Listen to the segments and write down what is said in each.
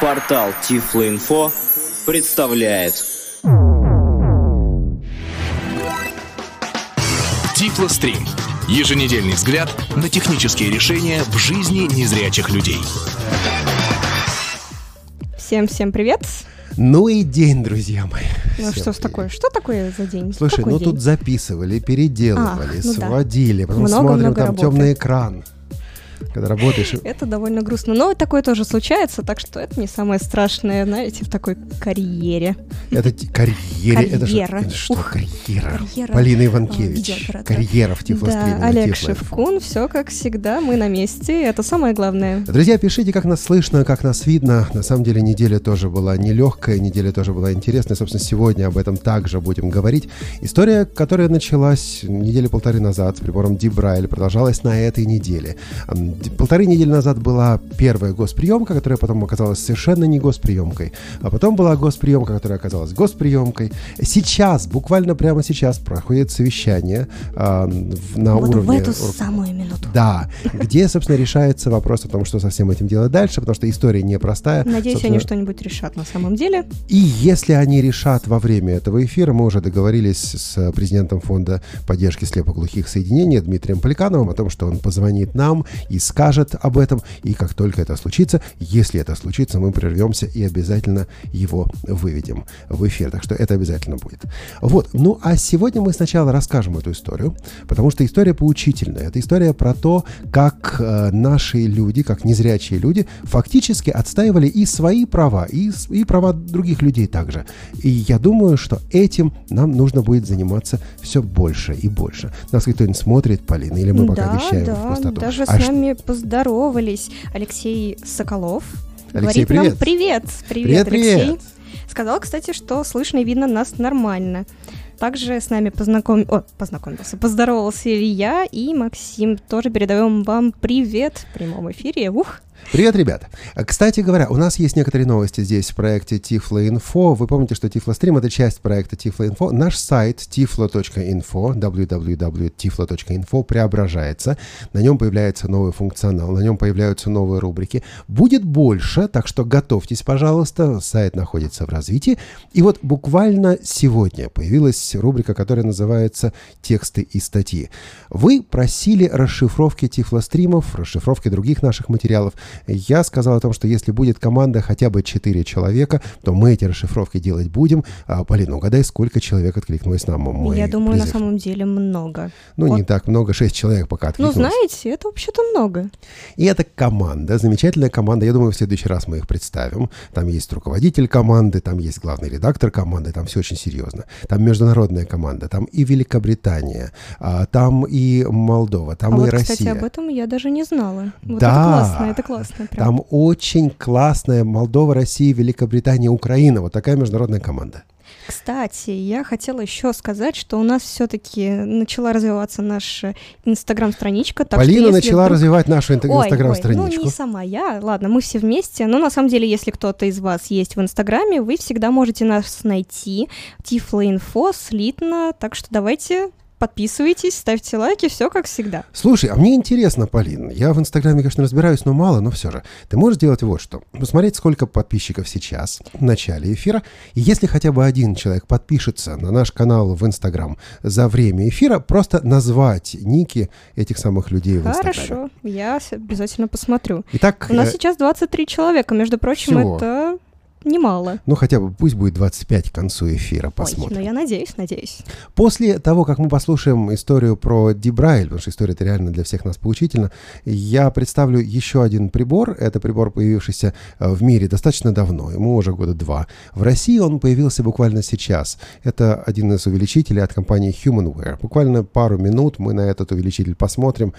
Портал Тифло.Инфо представляет Тифлострим. Еженедельный взгляд на технические решения в жизни незрячих людей. Всем привет. Ну и день, друзья мои. Ну что такое? Что такое за день? Слушай, Какой день? Тут записывали, переделывали, сводили, потом Много смотрим, там работы. темный экран. Когда работаешь... Это довольно грустно. Но такое тоже случается, так что это не самое страшное, знаете, в такой карьере. Это карьере. Карьера. Это что? Карьера. Карьера. Полина Иванкевич. Видеооператора. Карьера в Тифлостриме. Да, Олег Шевкун, все как всегда, мы на месте, это самое главное. Друзья, пишите, как нас слышно, как нас видно. На самом деле неделя тоже была нелегкая, неделя тоже была интересная. Собственно, сегодня об этом также будем говорить. История, которая началась недели полторы назад с прибором Deep Braille, продолжалась на этой неделе. Полторы недели назад была первая госприемка, которая потом оказалась совершенно не госприемкой. А потом была госприемка, которая оказалась госприемкой. Сейчас, буквально прямо сейчас, проходит совещание на вот уровне... в эту самую минуту. Да, где, собственно, решается вопрос о том, что со всем этим делать дальше, потому что история непростая. Надеюсь, Собственно, они что-нибудь решат на самом деле. И если они решат во время этого эфира, мы уже договорились с президентом фонда поддержки слепоглухих соединений Дмитрием Поликановым о том, что он позвонит нам и скажет об этом. И как только это случится, если это случится, мы прервемся и обязательно его выведем в эфир. Так что это обязательно будет. Вот. Ну, а сегодня мы сначала расскажем эту историю, потому что история поучительная. Это история про то, как наши люди, как незрячие люди, фактически отстаивали и свои права, и права других людей также. И я думаю, что этим нам нужно будет заниматься все больше и больше. Нас кто-нибудь смотрит, Полина, или мы пока вещаем в пустоту? Да, даже с нами поздоровались. Алексей Соколов. Алексей, говорит привет. Нам привет, Алексей. Привет. Сказал, кстати, что слышно и видно нас нормально. Также с нами поздоровался Илья и Максим. Тоже передаем вам привет в прямом эфире. Ух! Привет, ребята. Кстати говоря, у нас есть некоторые новости здесь в проекте Тифло.Инфо. Вы помните, что Тифлострим — это часть проекта Тифло.Инфо. Наш сайт tiflo.info, www.tiflo.info преображается. На нем появляется новый функционал, на нем появляются новые рубрики. Будет больше, так что готовьтесь, пожалуйста. Сайт находится в развитии. И вот буквально сегодня появилась рубрика, которая называется «Тексты и статьи». Вы просили расшифровки Тифлостримов, расшифровки других наших материалов. Я сказал о том, что если будет команда хотя бы 4 человека, то мы эти расшифровки делать будем. Полина, угадай, сколько человек откликнулось на мой Я думаю, призыв? на самом деле много. Ну, вот. не так много, 6 человек пока откликнулось. Ну, знаете, это вообще-то много. И это команда, замечательная команда. Я думаю, в следующий раз мы их представим. Там есть руководитель команды, там есть главный редактор команды, там все очень серьезно. Там международная команда, там и Великобритания, там и Молдова, там и вот, Россия. кстати, об этом я даже не знала. Вот Да, это классно. Прям. Там очень классная Молдова, Россия, Великобритания, Украина. Вот такая международная команда. Кстати, я хотела еще сказать, что у нас все-таки начала развиваться наша инстаграм-страничка. Полина начала развивать нашу инстаграм-страничку. Ну, не сама я. Ладно, мы все вместе. Но на самом деле, если кто-то из вас есть в Инстаграме, вы всегда можете нас найти. Тифло.Инфо, слитно. Так что давайте... Подписывайтесь, ставьте лайки, все как всегда. Слушай, а мне интересно, Полин, я в Инстаграме, конечно, разбираюсь, но мало, но все же. Ты можешь сделать вот что. Посмотреть, сколько подписчиков сейчас, в начале эфира. И если хотя бы один человек подпишется на наш канал в Инстаграм за время эфира, просто назвать ники этих самых людей в Инстаграме. Хорошо, я обязательно посмотрю. Итак, у нас сейчас 23 человека, между прочим, всего. Это... немало. Ну, хотя бы пусть будет 25 к концу эфира, посмотрим. Ой, ну я надеюсь. После того, как мы послушаем историю про Deep Braille, потому что история-то реально для всех нас поучительна, я представлю еще один прибор. Это прибор, появившийся в мире достаточно давно, ему уже года 2. В России он появился буквально сейчас. Это один из увеличителей от компании HumanWare. Буквально пару минут мы на этот увеличитель посмотрим.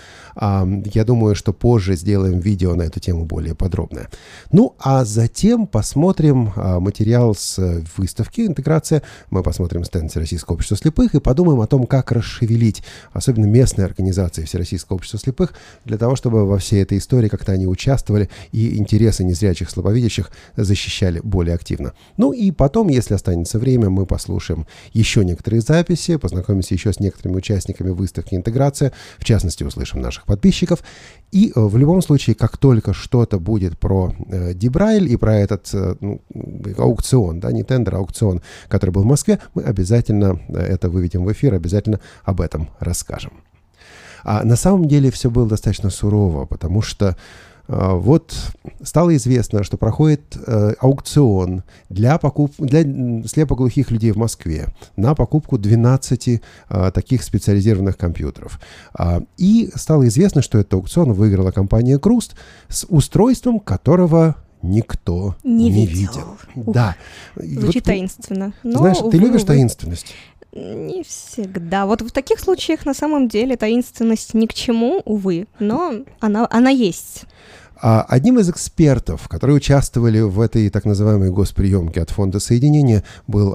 Я думаю, что позже сделаем видео на эту тему более подробное. Ну, а затем посмотрим послушаем материал с выставки «Интеграция». Мы посмотрим стенд Всероссийского общества слепых и подумаем о том, как расшевелить, особенно местные организации Всероссийского общества слепых, для того, чтобы во всей этой истории как-то они участвовали и интересы незрячих, слабовидящих защищали более активно. Ну и потом, если останется время, мы послушаем еще некоторые записи, познакомимся еще с некоторыми участниками выставки «Интеграция», в частности, услышим наших подписчиков. И в любом случае, как только что-то будет про Дибрайль и про этот аукцион, да, не тендер, а аукцион, который был в Москве, мы обязательно это выведем в эфир, обязательно об этом расскажем. А на самом деле все было достаточно сурово, потому что вот стало известно, что проходит аукцион для слепоглухих людей в Москве на покупку 12 таких специализированных компьютеров. И стало известно, что этот аукцион выиграла компания «Круст» с устройством, которого никто не видел. Да. Звучит таинственно. Но, знаешь, ты любишь таинственность? Не всегда. Вот в таких случаях на самом деле таинственность ни к чему, увы, но она есть. Одним из экспертов, которые участвовали в этой так называемой госприемке от Фонда соединения, был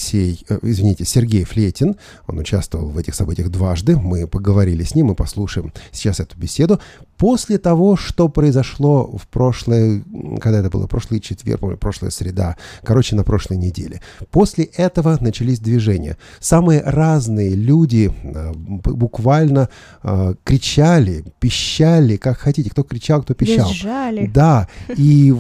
Сергей Флетин. Он участвовал в этих событиях дважды. Мы поговорили с ним и послушаем сейчас эту беседу. После того, что произошло в прошлое, когда это было, прошлый четверг, прошлая среда, на прошлой неделе. После этого начались движения. Самые разные люди буквально кричали, пищали, как хотите, кто кричал, кто пищал. Визжали. Да, и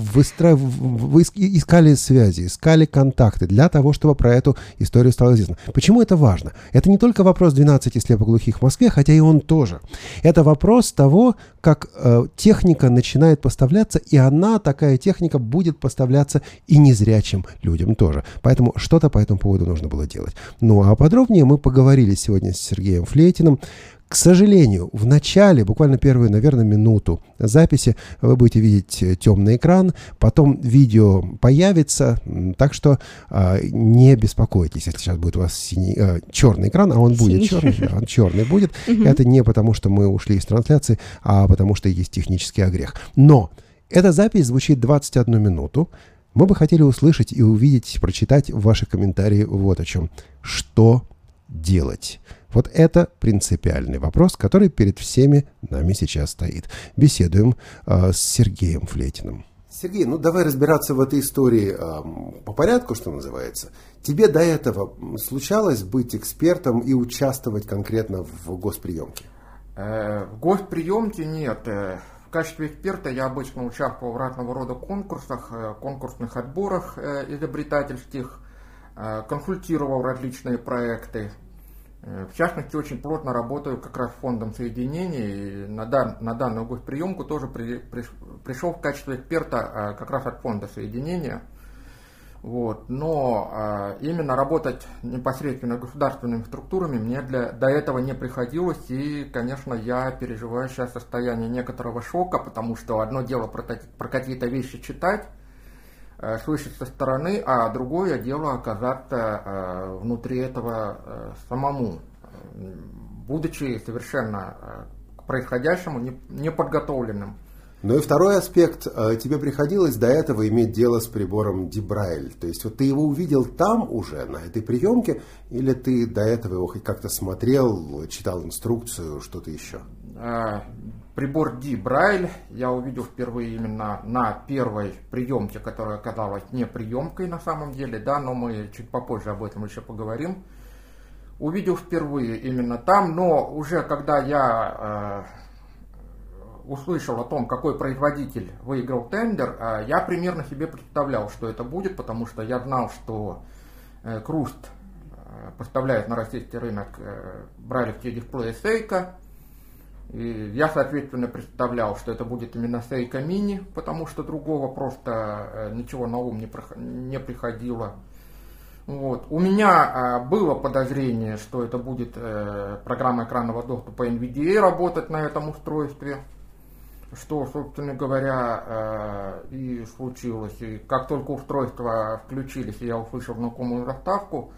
искали связи, искали контакты для того, чтобы про эту историю стало известно. Почему это важно? Это не только вопрос 12 слепоглухих в Москве, хотя и он тоже. Это вопрос того, как техника начинает поставляться, и такая техника, будет поставляться и незрячим людям тоже. Поэтому что-то по этому поводу нужно было делать. Ну, а подробнее мы поговорили сегодня с Сергеем Флетиным. К сожалению, в начале, буквально первую, наверное, минуту записи, вы будете видеть темный экран, потом видео появится, так что не беспокойтесь, если сейчас будет у вас черный экран, а он будет черный, да, он черный будет. Это не потому, что мы ушли из трансляции, а потому что есть технический огрех. Но эта запись звучит 21 минуту. Мы бы хотели услышать и увидеть, прочитать ваши комментарии вот о чем. Что делать? Вот это принципиальный вопрос, который перед всеми нами сейчас стоит. Беседуем с Сергеем Флетиным. Сергей, давай разбираться в этой истории по порядку, что называется. Тебе до этого случалось быть экспертом и участвовать конкретно в госприемке? В госприемке нет. В качестве эксперта я обычно участвовал в разного рода конкурсах, конкурсных отборах изобретательских, консультировал различные проекты. В частности, очень плотно работаю как раз с Фондом соединения, и на данную госприемку тоже пришел в качестве эксперта как раз от Фонда соединения. Вот. Но именно работать непосредственно государственными структурами мне до этого не приходилось, и, конечно, я переживаю сейчас состояние некоторого шока, потому что одно дело про какие-то вещи читать, слышать со стороны, а другое дело оказаться внутри этого самому, будучи совершенно к происходящему неподготовленным. Ну и второй аспект. Тебе приходилось до этого иметь дело с прибором Дибрайль. То есть вот ты его увидел там уже, на этой приемке, или ты до этого его хоть как-то смотрел, читал инструкцию, что-то еще? Прибор Дибрайль я увидел впервые именно на первой приемке, которая оказалась не приемкой на самом деле, да, но мы чуть попозже об этом еще поговорим. Увидел впервые именно там, но уже когда я услышал о том, какой производитель выиграл тендер, я примерно себе представлял, что это будет, потому что я знал, что Круст поставляет на российский рынок брайлевские дисплеи Seiko. И я, соответственно, представлял, что это будет именно Seiko Mini, потому что другого просто ничего на ум не приходило. Вот. У меня было подозрение, что это будет программа экранного доступа NVDA работать на этом устройстве, что, собственно говоря, и случилось. И как только устройства включились, и я услышал знакомую заставку,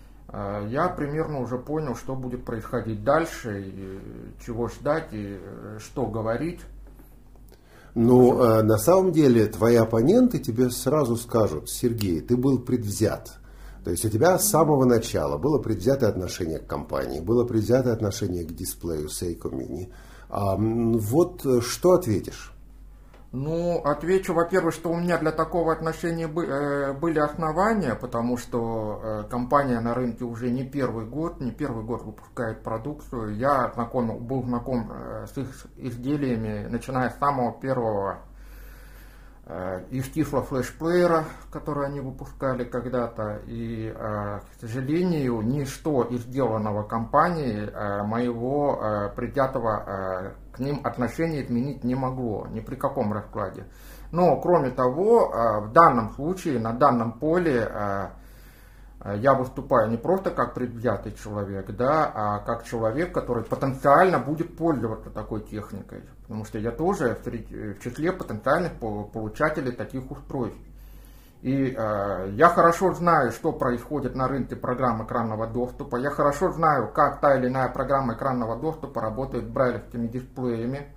я примерно уже понял, что будет происходить дальше, и чего ждать, и что говорить. Ну, на самом деле, твои оппоненты тебе сразу скажут: Сергей, ты был предвзят. То есть у тебя с самого начала было предвзятое отношение к компании, было предвзятое отношение к дисплею Seiko Mini. Вот что ответишь? Ну, отвечу, во-первых, что у меня для такого отношения были основания, потому что компания на рынке уже не первый год выпускает продукцию. Я был знаком с их изделиями, начиная с самого первого из Tiflo флешплеера, который они выпускали когда-то. И, к сожалению, ничто из сделанного компанией моего предвзятого к ним отношения изменить не могло, ни при каком раскладе. Но, кроме того, в данном случае, на данном поле я выступаю не просто как предвзятый человек, да, а как человек, который потенциально будет пользоваться такой техникой. Потому что я тоже в числе потенциальных получателей таких устройств. И я хорошо знаю, что происходит на рынке программ экранного доступа. Я хорошо знаю, как та или иная программа экранного доступа работает с брайлевскими дисплеями.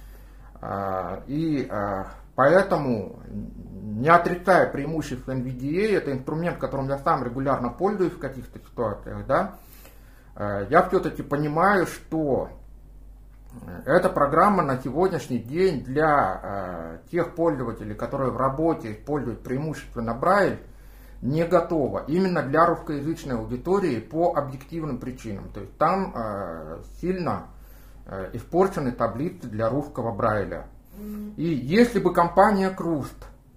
И поэтому, не отрицая преимуществ NVDA, это инструмент, которым я сам регулярно пользуюсь в каких-то ситуациях, да, я все-таки понимаю, что эта программа на сегодняшний день для тех пользователей, которые в работе используют преимущественно Braille, не готова. Именно для русскоязычной аудитории по объективным причинам. То есть там сильно испорчены таблицы для русского Брайля. И если бы компания Круст,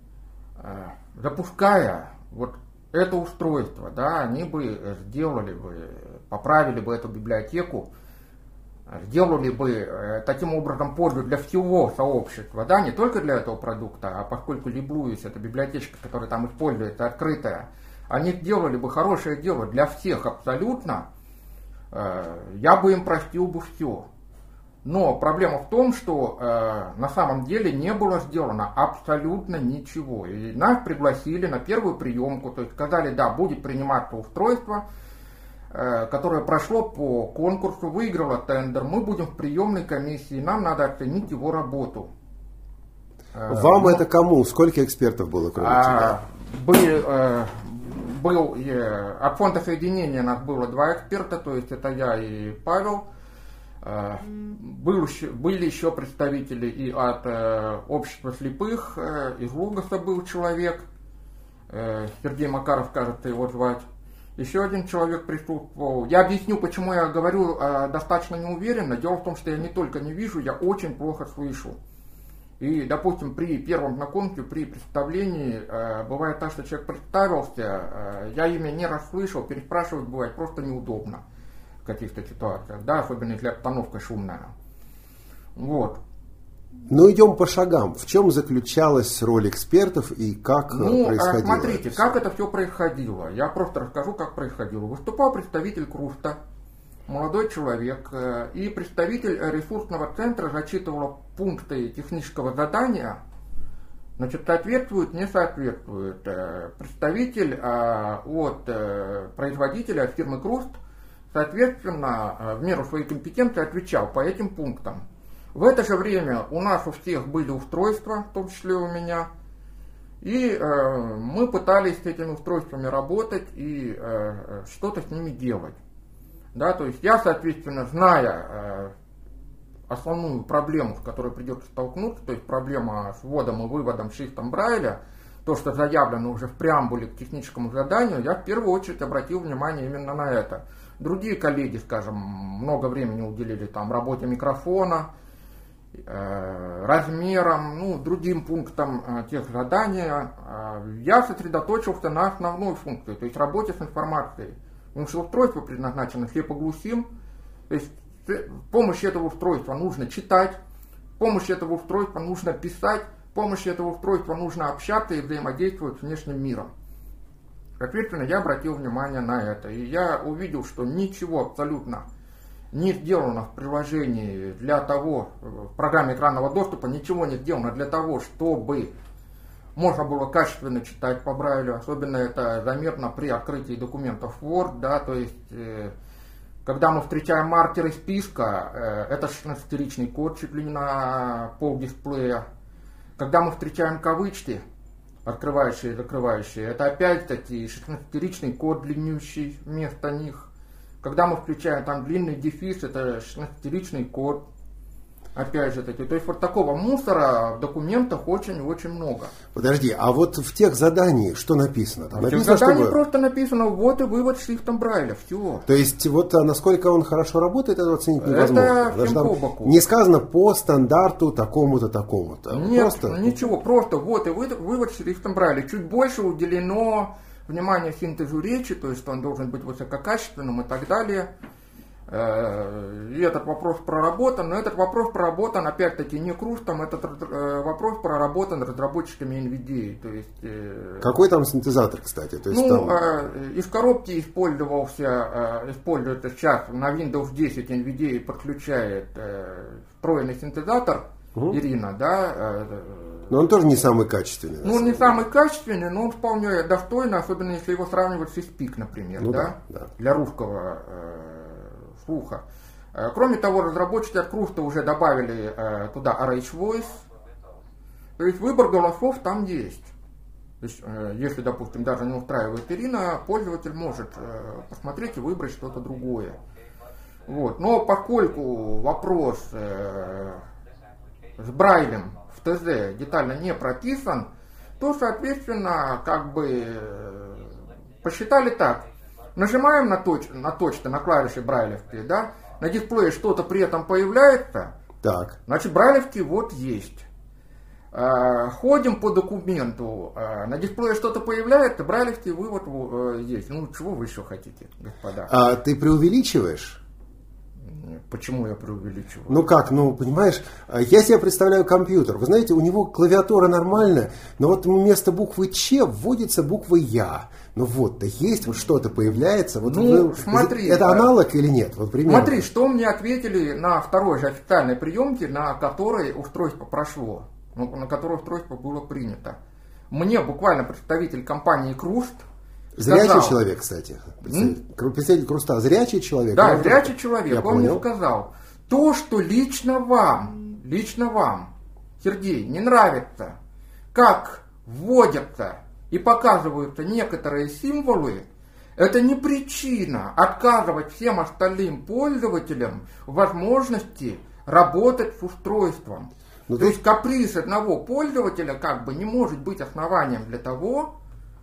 запуская вот это устройство, да, они бы поправили бы эту библиотеку, сделали бы таким образом пользу для всего сообщества, да, не только для этого продукта, а поскольку Libluis, эта библиотечка, которая там используется, открытая, они сделали бы хорошее дело для всех абсолютно, я бы им простил бы все. Но проблема в том, что на самом деле не было сделано абсолютно ничего. И нас пригласили на первую приемку, то есть сказали, да, будет приниматься устройство, которое прошло по конкурсу, выиграло тендер, мы будем в приемной комиссии, нам надо оценить его работу. Вам это кому? Сколько экспертов было, кроме тебя? От фонда соединения нас было 2 эксперта, то есть это я и Павел. Были еще представители и от общества слепых, из Лугаса был человек, Сергей Макаров, кажется, его звать. Еще один человек присутствовал. Я объясню, почему я говорю достаточно неуверенно. Дело в том, что я не только не вижу, я очень плохо слышу. И, допустим, при первом знакомстве, при представлении, бывает так, что человек представился, я имя не расслышал, переспрашивать бывает просто неудобно в каких-то ситуациях, да, особенно если обстановка шумная. Вот. Ну, идем по шагам. В чем заключалась роль экспертов и как происходило? Смотрите, как это все происходило. Я просто расскажу, как происходило. Выступал представитель Круста, молодой человек, и представитель ресурсного центра зачитывал пункты технического задания. Значит, соответствует, не соответствует. Представитель от производителя, от фирмы Круст, соответственно, в меру своей компетенции отвечал по этим пунктам. В это же время у нас у всех были устройства, в том числе у меня, и мы пытались с этими устройствами работать и что-то с ними делать. Да, то есть я, соответственно, зная основную проблему, с которой придется столкнуться, то есть проблема с вводом и выводом шрифтом Брайля, то, что заявлено уже в преамбуле к техническому заданию, я в первую очередь обратил внимание именно на это. Другие коллеги, скажем, много времени уделили там работе микрофона, размерам, другим пунктам тех задания. Я сосредоточился на основной функции, то есть работе с информацией. Потому что устройство предназначено слепоглухим, то есть с помощью этого устройства нужно читать, с помощью этого устройства нужно писать, с помощью этого устройства нужно общаться и взаимодействовать с внешним миром. Соответственно, я обратил внимание на это, и я увидел, что ничего абсолютно не сделано в приложении для того, в программе экранного доступа, ничего не сделано для того, чтобы можно было качественно читать по Брайлю, особенно это заметно при открытии документов Word, да, то есть, когда мы встречаем маркеры списка, это 16-ричный код чуть ли не на пол дисплея, Когда мы встречаем кавычки, открывающие и закрывающие, это опять-таки 16-ричный код длиннющий вместо них. Когда мы включаем там длинный дефис, это 16-ричный код. Опять же таки, то есть вот такого мусора в документах очень-очень много. Подожди, а вот в тех заданиях что написано? Там В тех написано, заданиях чтобы... просто написано ввод и вывод шрифтом Брайля, все. То есть вот насколько он хорошо работает, это оценить невозможно. Это Даже всем там по боку. не сказано по стандарту такому-то, такому-то. Нет, Просто... ничего, просто ввод и вывод шрифтом Брайля. Чуть больше уделено внимание синтезу речи, то есть он должен быть высококачественным и так далее. И этот вопрос проработан, но этот вопрос проработан опять-таки не Крустом, этот вопрос проработан разработчиками NVIDIA. То есть, какой там синтезатор, кстати? То есть, из коробки используется сейчас на Windows 10 NVIDIA подключает встроенный синтезатор Irina, да. Но он тоже не самый качественный. Ну, он не самый качественный, но он вполне достойный, особенно если его сравнивать с ISPIC, например, ну, да? Да. Для русского слуха. Кроме того, разработчики от Круста уже добавили туда RH Voice. То есть выбор голосов там есть. То есть, если, допустим, даже не устраивает Irina, пользователь может посмотреть и выбрать что-то другое. Вот. Но поскольку вопрос с Брайлем в ТЗ детально не прописан, то, соответственно, как бы посчитали так. Нажимаем на клавиши брайлевские, да, на дисплее что-то при этом появляется, так. Значит, брайлевские вот есть. Ходим по документу, на дисплее что-то появляется, брайлевский вывод есть. Ну, чего вы еще хотите, господа? А ты преувеличиваешь? Почему я преувеличиваю? Ну как, понимаешь, я себе представляю компьютер. Вы знаете, у него клавиатура нормальная, но вот вместо буквы Ч вводится буква Я. Ну вот-то есть, вот что-то появляется. Вот смотри. Это аналог или нет? Вот примерно. Смотри, что мне ответили на второй же официальной приемке, на которой устройство прошло, на которой устройство было принято. Мне буквально представитель компании Круст зрячий человек, кстати. Представитель Круста зрячий человек. Да, зрячий человек. Он понял. мне сказал, то, что лично вам, Сергей, не нравится, как вводятся и показываются некоторые символы, это не причина отказывать всем остальным пользователям в возможности работать с устройством. То есть каприз одного пользователя как бы не может быть основанием для того,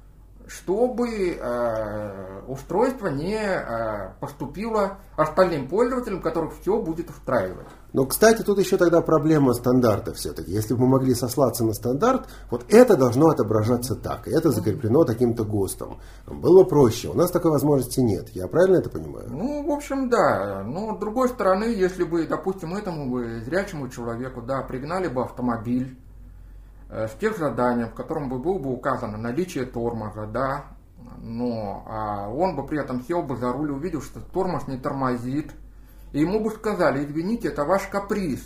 чтобы устройство не поступило остальным пользователям, которых все будет устраивать. Но, кстати, тут еще тогда проблема стандарта все-таки. Если бы мы могли сослаться на стандарт, вот это должно отображаться так, и это закреплено таким-то ГОСТом. Было проще. У нас такой возможности нет. Я правильно это понимаю? Ну, в общем, да. Но, с другой стороны, если бы, допустим, этому зрячему человеку, да, пригнали бы автомобиль с тех заданий, в котором было бы указано наличие тормоза, да, но он бы при этом сел бы за руль, увидел, что тормоз не тормозит, и ему бы сказали, извините, это ваш каприз.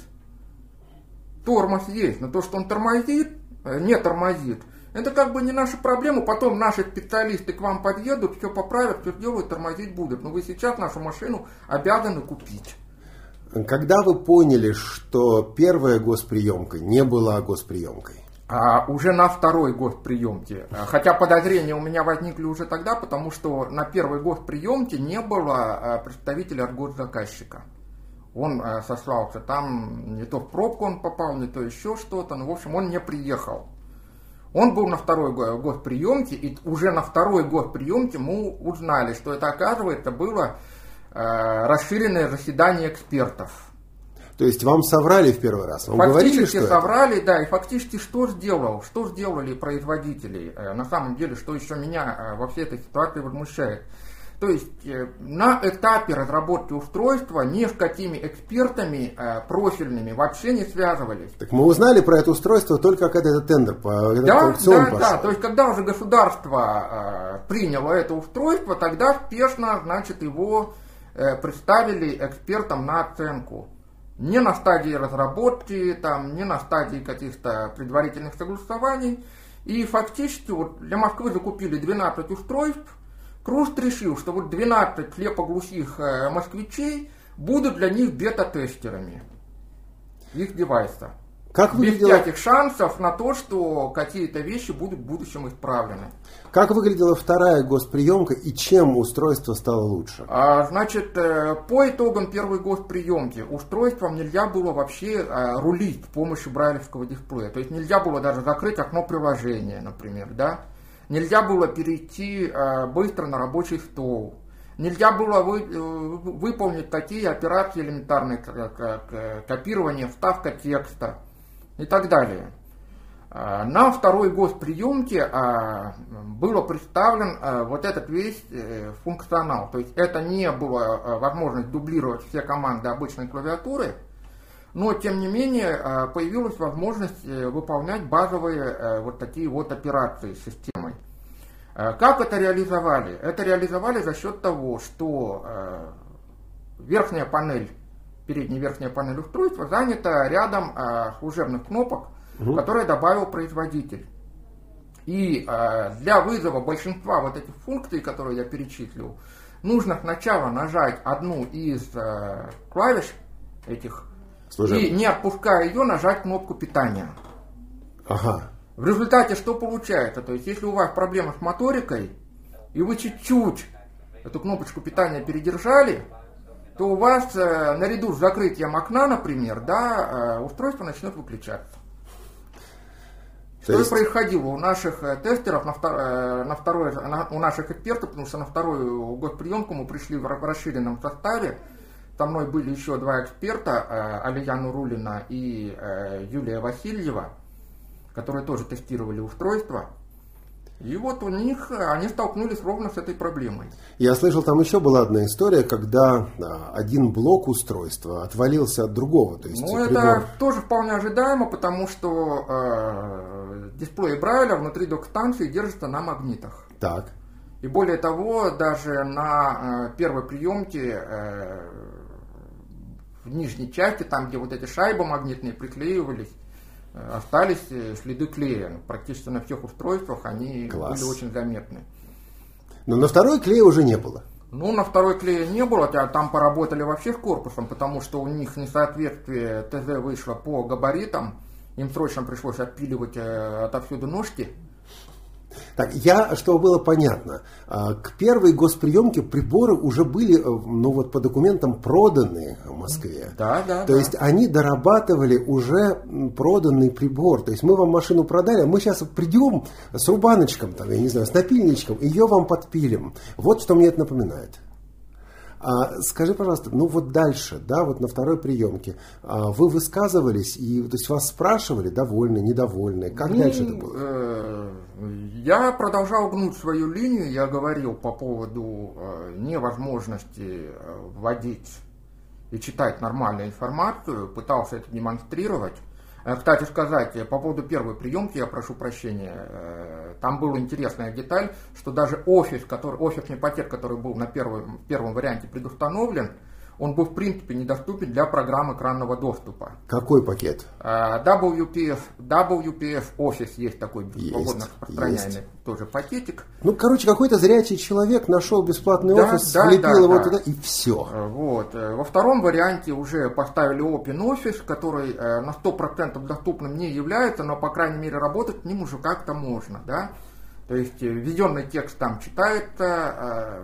Тормоз есть, но то, что он не тормозит, это как бы не наша проблема, потом наши специалисты к вам подъедут, все поправят, все сделают, тормозить будут, но вы сейчас нашу машину обязаны купить. Когда вы поняли, что первая госприемка не была госприемкой? Уже на второй госприемке. Хотя подозрения у меня возникли уже тогда, потому что на первой госприемке не было представителя от госзаказчика. Он сослался там, не то в пробку он попал, не то еще что-то, но в общем он не приехал. Он был на второй госприемке, и уже на второй госприемке мы узнали, что это, оказывается, было расширенное заседание экспертов. То есть вам соврали в первый раз? Вам фактически говорили, что соврали, да, и фактически что сделали производители? На самом деле, что еще меня во всей этой ситуации возмущает? То есть на этапе разработки устройства ни с какими экспертами профильными вообще не связывались. Так мы узнали про это устройство только когда этот тендер по аукциону пошел. Да, то есть когда уже государство приняло это устройство, тогда спешно, значит, его представили экспертам на оценку. Не на стадии разработки, не на стадии каких-то предварительных согласований. И фактически вот для Москвы закупили 12 устройств. Круст решил, что вот 12 слепоглухих москвичей будут для них бета-тестерами их девайса. Как без всяких шансов на то, что какие-то вещи будут в будущем исправлены. Как выглядела вторая госприемка и чем устройство стало лучше? Значит, по итогам первой госприемки устройством нельзя было вообще рулить с помощью брайлевского дисплея. То есть нельзя было даже закрыть окно приложения, например, да? Нельзя было перейти быстро на рабочий стол. Нельзя было выполнить такие операции элементарные, как копирование, вставка текста и так далее. На второй госприемке было представлен вот этот весь функционал. То есть это не было возможность дублировать все команды обычной клавиатуры, но тем не менее появилась возможность выполнять базовые вот такие вот операции с системой. Как это реализовали? Это реализовали за счет того, что верхняя панель, передняя и верхняя панель устройства занята рядом служебных кнопок, которые добавил производитель. И для вызова большинства вот этих функций, которые я перечислил, нужно сначала нажать одну из клавиш этих и, не отпуская ее, нажать кнопку питания. Ага. В результате что получается? То есть если у вас проблема с моторикой, и вы чуть-чуть эту кнопочку питания передержали, то у вас наряду с закрытием окна, например, да, устройство начнет выключаться. Что и происходило у наших тестеров, у наших экспертов, потому что на вторую госприемку мы пришли в расширенном составе. Со мной были еще два эксперта, Алия Нурулина и Юлия Васильева, которые тоже тестировали устройство. И вот у них они столкнулись ровно с этой проблемой. Я слышал, там еще была одна история, когда один блок устройства отвалился от другого. То есть это тоже вполне ожидаемо, потому что дисплей Брайля внутри док-станции держится на магнитах. Так. И более того, даже на первой приемке в нижней части, там где вот эти шайбы магнитные приклеивались, остались следы клея. Практически на всех устройствах они были очень заметны. Но на второй клея уже не было. Ну, на второй клея не было, там поработали вообще с корпусом, потому что у них несоответствие ТЗ вышло по габаритам. Им срочно пришлось отпиливать отовсюду ножки. Так, чтобы было понятно, к первой госприемке приборы уже были, ну вот по документам, проданы в Москве. Да. То есть они дорабатывали уже проданный прибор. То есть мы вам машину продали, а мы сейчас придем с рубаночком, там, я не знаю, с напильничком, ее вам подпилим. Вот что мне это напоминает. Скажи, пожалуйста, ну вот дальше, да, вот на второй приемке вы высказывались, и то есть вас спрашивали, довольны, недовольны, как дальше это было? Я продолжал гнуть свою линию, я говорил по поводу невозможности вводить и читать нормальную информацию, пытался это демонстрировать. Кстати сказать, по поводу первой приемки, я прошу прощения, там была интересная деталь, что даже офисный пакет, который был на первом варианте предустановлен, он был в принципе недоступен для программ экранного доступа. Какой пакет? WPF Office есть такой свободно распространяемый тоже пакетик. Ну, короче, какой-то зрячий человек нашел бесплатный офис, влепил его туда и все. Вот. Во втором варианте уже поставили OpenOffice, который на 100% доступным не является, но, по крайней мере, работать с ним уже как-то можно. Да? То есть введенный текст там читается,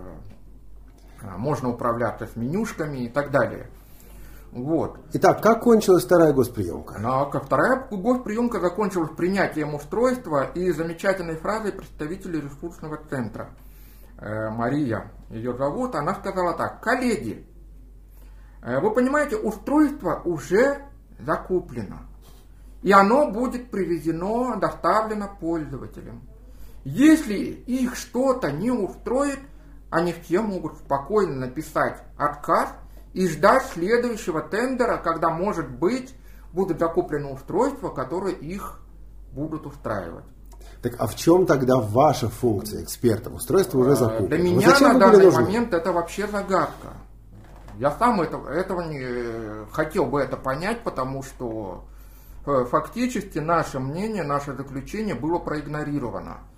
можно управляться с менюшками и так далее. Вот. Итак, как кончилась вторая госприемка? Вторая госприемка закончилась принятием устройства и замечательной фразой представителя ресурсного центра. Мария ее зовут. Она сказала так: коллеги, вы понимаете, устройство уже закуплено. И оно будет привезено, доставлено пользователям. Если их что-то не устроит, они все могут спокойно написать отказ и ждать следующего тендера, когда, может быть, будут закуплены устройства, которые их будут устраивать. Так, а в чем тогда ваша функция эксперта? Устройство уже закуплено. Для меня на данный момент это вообще загадка. Я сам этого не хотел бы это понять, потому что фактически наше мнение, наше заключение было проигнорировано.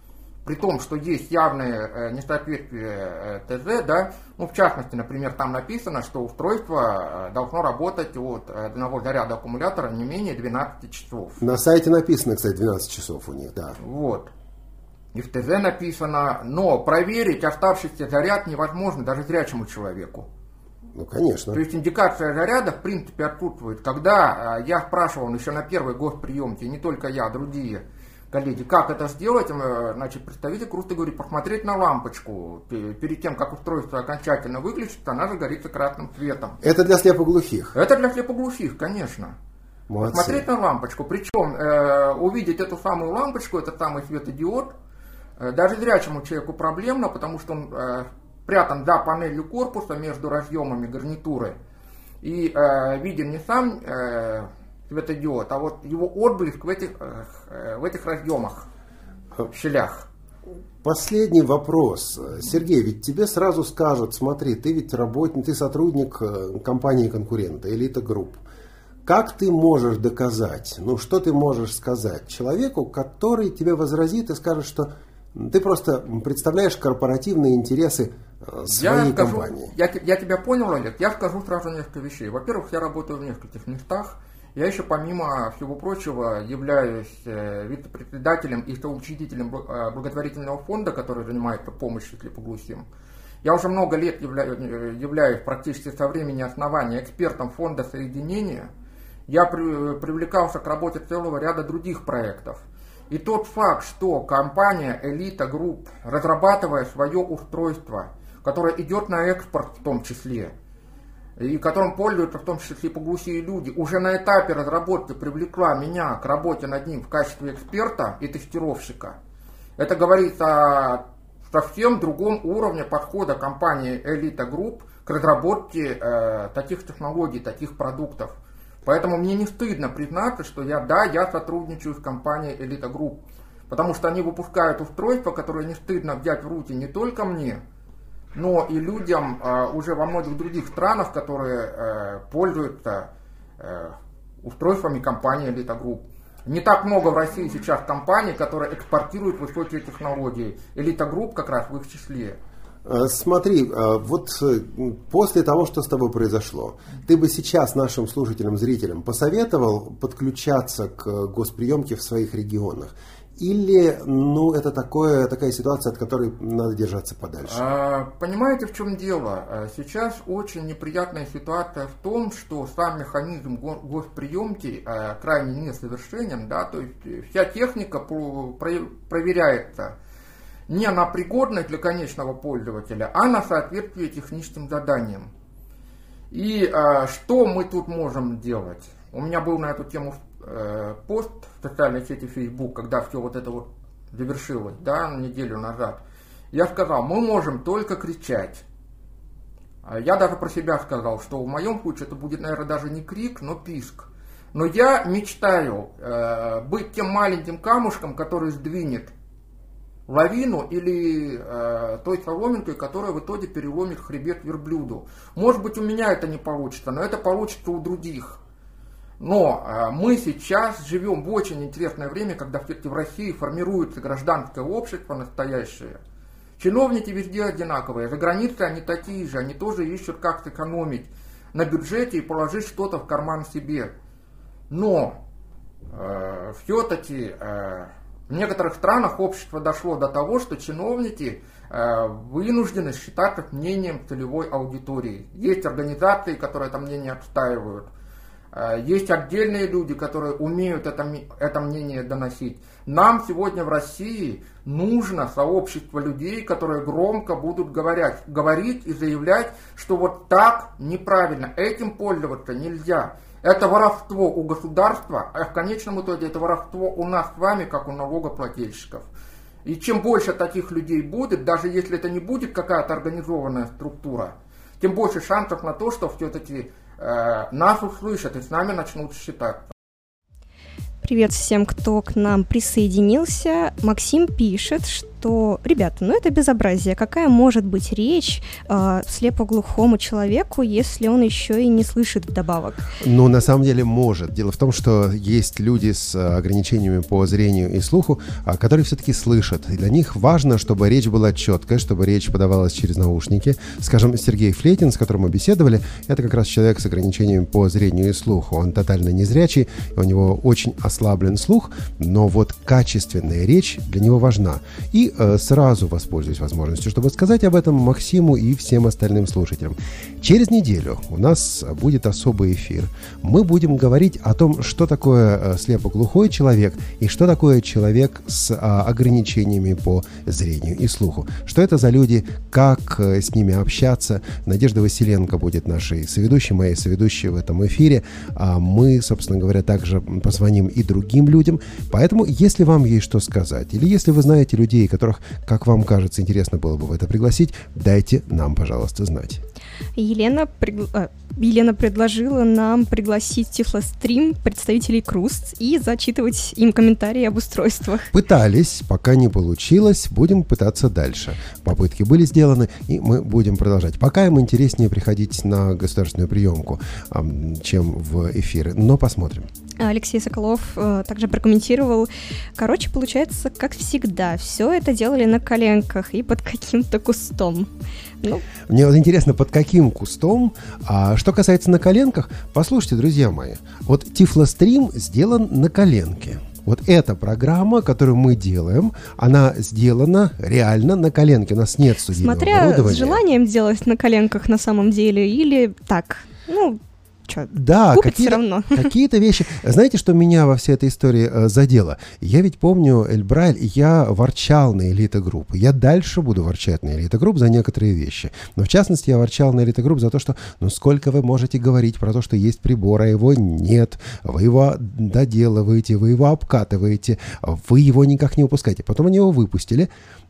при том, что есть явные несоответствия ТЗ, да, ну, в частности, например, там написано, что устройство должно работать от одного заряда аккумулятора не менее 12 часов. На сайте написано, кстати, 12 часов у них, да. Вот. И в ТЗ написано, но проверить оставшийся заряд невозможно даже зрячему человеку. Ну, конечно. То есть индикация заряда, в принципе, отсутствует. Когда я спрашивал еще на первой госприемке, не только я, а другие коллеги, как это сделать, значит, представитель Круста говорит, посмотреть на лампочку. Перед тем, как устройство окончательно выключится, она загорится красным цветом. Это для слепоглухих? Это для слепоглухих, конечно. Молодцы. Посмотреть на лампочку. Причем увидеть эту самую лампочку, этот самый светодиод, даже зрячему человеку проблемно, потому что он спрятан за панелью корпуса между разъемами гарнитуры. И виден не сам светодиод, а вот его отблеск в этих разъемах, в щелях. Последний вопрос. Сергей, ведь тебе сразу скажут, смотри, ты ведь работник, ты сотрудник компании-конкурента, Элита Групп. Как ты можешь доказать, ну что ты можешь сказать человеку, который тебе возразит и скажет, что ты просто представляешь корпоративные интересы своей компании? Я тебя понял, Олег. Я скажу сразу несколько вещей. Во-первых, я работаю в нескольких местах. Я еще, помимо всего прочего, являюсь вице-председателем и соучредителем благотворительного фонда, который занимается помощью слепоглухим. Я уже много лет являюсь практически со времени основания экспертом фонда соединения. Я привлекался к работе целого ряда других проектов. И тот факт, что компания Элита Групп, разрабатывая свое устройство, которое идет на экспорт в том числе, и которым пользуются в том числе слепоглухие люди, уже на этапе разработки привлекла меня к работе над ним в качестве эксперта и тестировщика. Это говорит о совсем другом уровне подхода компании Элита Групп к разработке таких технологий, таких продуктов. Поэтому мне не стыдно признаться, что я сотрудничаю с компанией Элита Групп, потому что они выпускают устройства, которые не стыдно взять в руки не только мне, но и людям уже во многих других странах, которые пользуются устройствами компании Элита Групп. Не так много в России сейчас компаний, которые экспортируют высокие технологии. Элита Групп как раз в их числе. Смотри, вот после того, что с тобой произошло, ты бы сейчас нашим слушателям, зрителям посоветовал подключаться к госприемке в своих регионах? Или, это такая ситуация, от которой надо держаться подальше? Понимаете, в чем дело? Сейчас очень неприятная ситуация в том, что сам механизм госприемки крайне несовершенен, да, то есть вся техника проверяется не на пригодность для конечного пользователя, а на соответствие техническим заданиям. И что мы тут можем делать? У меня был на эту тему пост в социальной сети Facebook, когда все вот это вот завершилось, да, неделю назад. Я сказал, мы можем только кричать. Я даже про себя сказал, что в моем случае это будет, наверное, даже не крик, но писк. Но я мечтаю быть тем маленьким камушком, который сдвинет лавину или той соломинкой, которая в итоге переломит хребет верблюду. Может быть, у меня это не получится, но это получится у других. Но мы сейчас живем в очень интересное время, когда все-таки в России формируется гражданское общество настоящее. Чиновники везде одинаковые, за границей они такие же, они тоже ищут как сэкономить на бюджете и положить что-то в карман себе. Но все-таки в некоторых странах общество дошло до того, что чиновники вынуждены считаться мнением целевой аудитории. Есть организации, которые это мнение отстаивают. Есть отдельные люди, которые умеют это мнение доносить. Нам сегодня в России нужно сообщество людей, которые громко будут говорить и заявлять, что вот так неправильно, этим пользоваться нельзя. Это воровство у государства, а в конечном итоге это воровство у нас с вами, как у налогоплательщиков. И чем больше таких людей будет, даже если это не будет какая-то организованная структура, тем больше шансов на то, что все-таки нас услышат и с нами начнут считать. Привет всем, кто к нам присоединился. Максим пишет, что что, ребята, ну это безобразие. Какая может быть речь слепоглухому человеку, если он еще и не слышит вдобавок? Ну, на самом деле может. Дело в том, что есть люди с ограничениями по зрению и слуху, которые все-таки слышат. И для них важно, чтобы речь была четкой, чтобы речь подавалась через наушники. Скажем, Сергей Флетин, с которым мы беседовали, это как раз человек с ограничениями по зрению и слуху. Он тотально незрячий, у него очень ослаблен слух, но вот качественная речь для него важна. И сразу воспользуюсь возможностью, чтобы сказать об этом Максиму и всем остальным слушателям. Через неделю у нас будет особый эфир. Мы будем говорить о том, что такое слепоглухой человек и что такое человек с ограничениями по зрению и слуху. Что это за люди, как с ними общаться. Надежда Василенко будет нашей соведущей, моей соведущей в этом эфире. Мы, собственно говоря, также позвоним и другим людям. Поэтому, если вам есть что сказать, или если вы знаете людей, которых, как вам кажется, интересно было бы в это пригласить, дайте нам, пожалуйста, знать. Елена предложила нам пригласить в Тифлострим представителей Круст и зачитывать им комментарии об устройствах. Пытались, пока не получилось, будем пытаться дальше. Попытки были сделаны, и мы будем продолжать. Пока им интереснее приходить на государственную приемку, чем в эфиры, но посмотрим. Алексей Соколов также прокомментировал. Короче, получается, как всегда, все это делали на коленках и под каким-то кустом. Мне вот интересно, под каким кустом. А что касается на коленках, послушайте, друзья мои, вот Тифлострим сделан на коленке. Вот эта программа, которую мы делаем, она сделана реально на коленке. У нас нет студийного оборудования. Смотря с желанием делать на коленках на самом деле или так, да, какие-то вещи. Знаете, что меня во всей этой истории задело? Я ведь помню Эль Брайль, я ворчал на Элита Групп. Я дальше буду ворчать на Элита Групп за некоторые вещи. Но в частности, я ворчал на Элита Групп за то, что сколько вы можете говорить про то, что есть прибор, а его нет. Вы его доделываете, вы его обкатываете, вы его никак не выпускаете. Потом они его выпустили,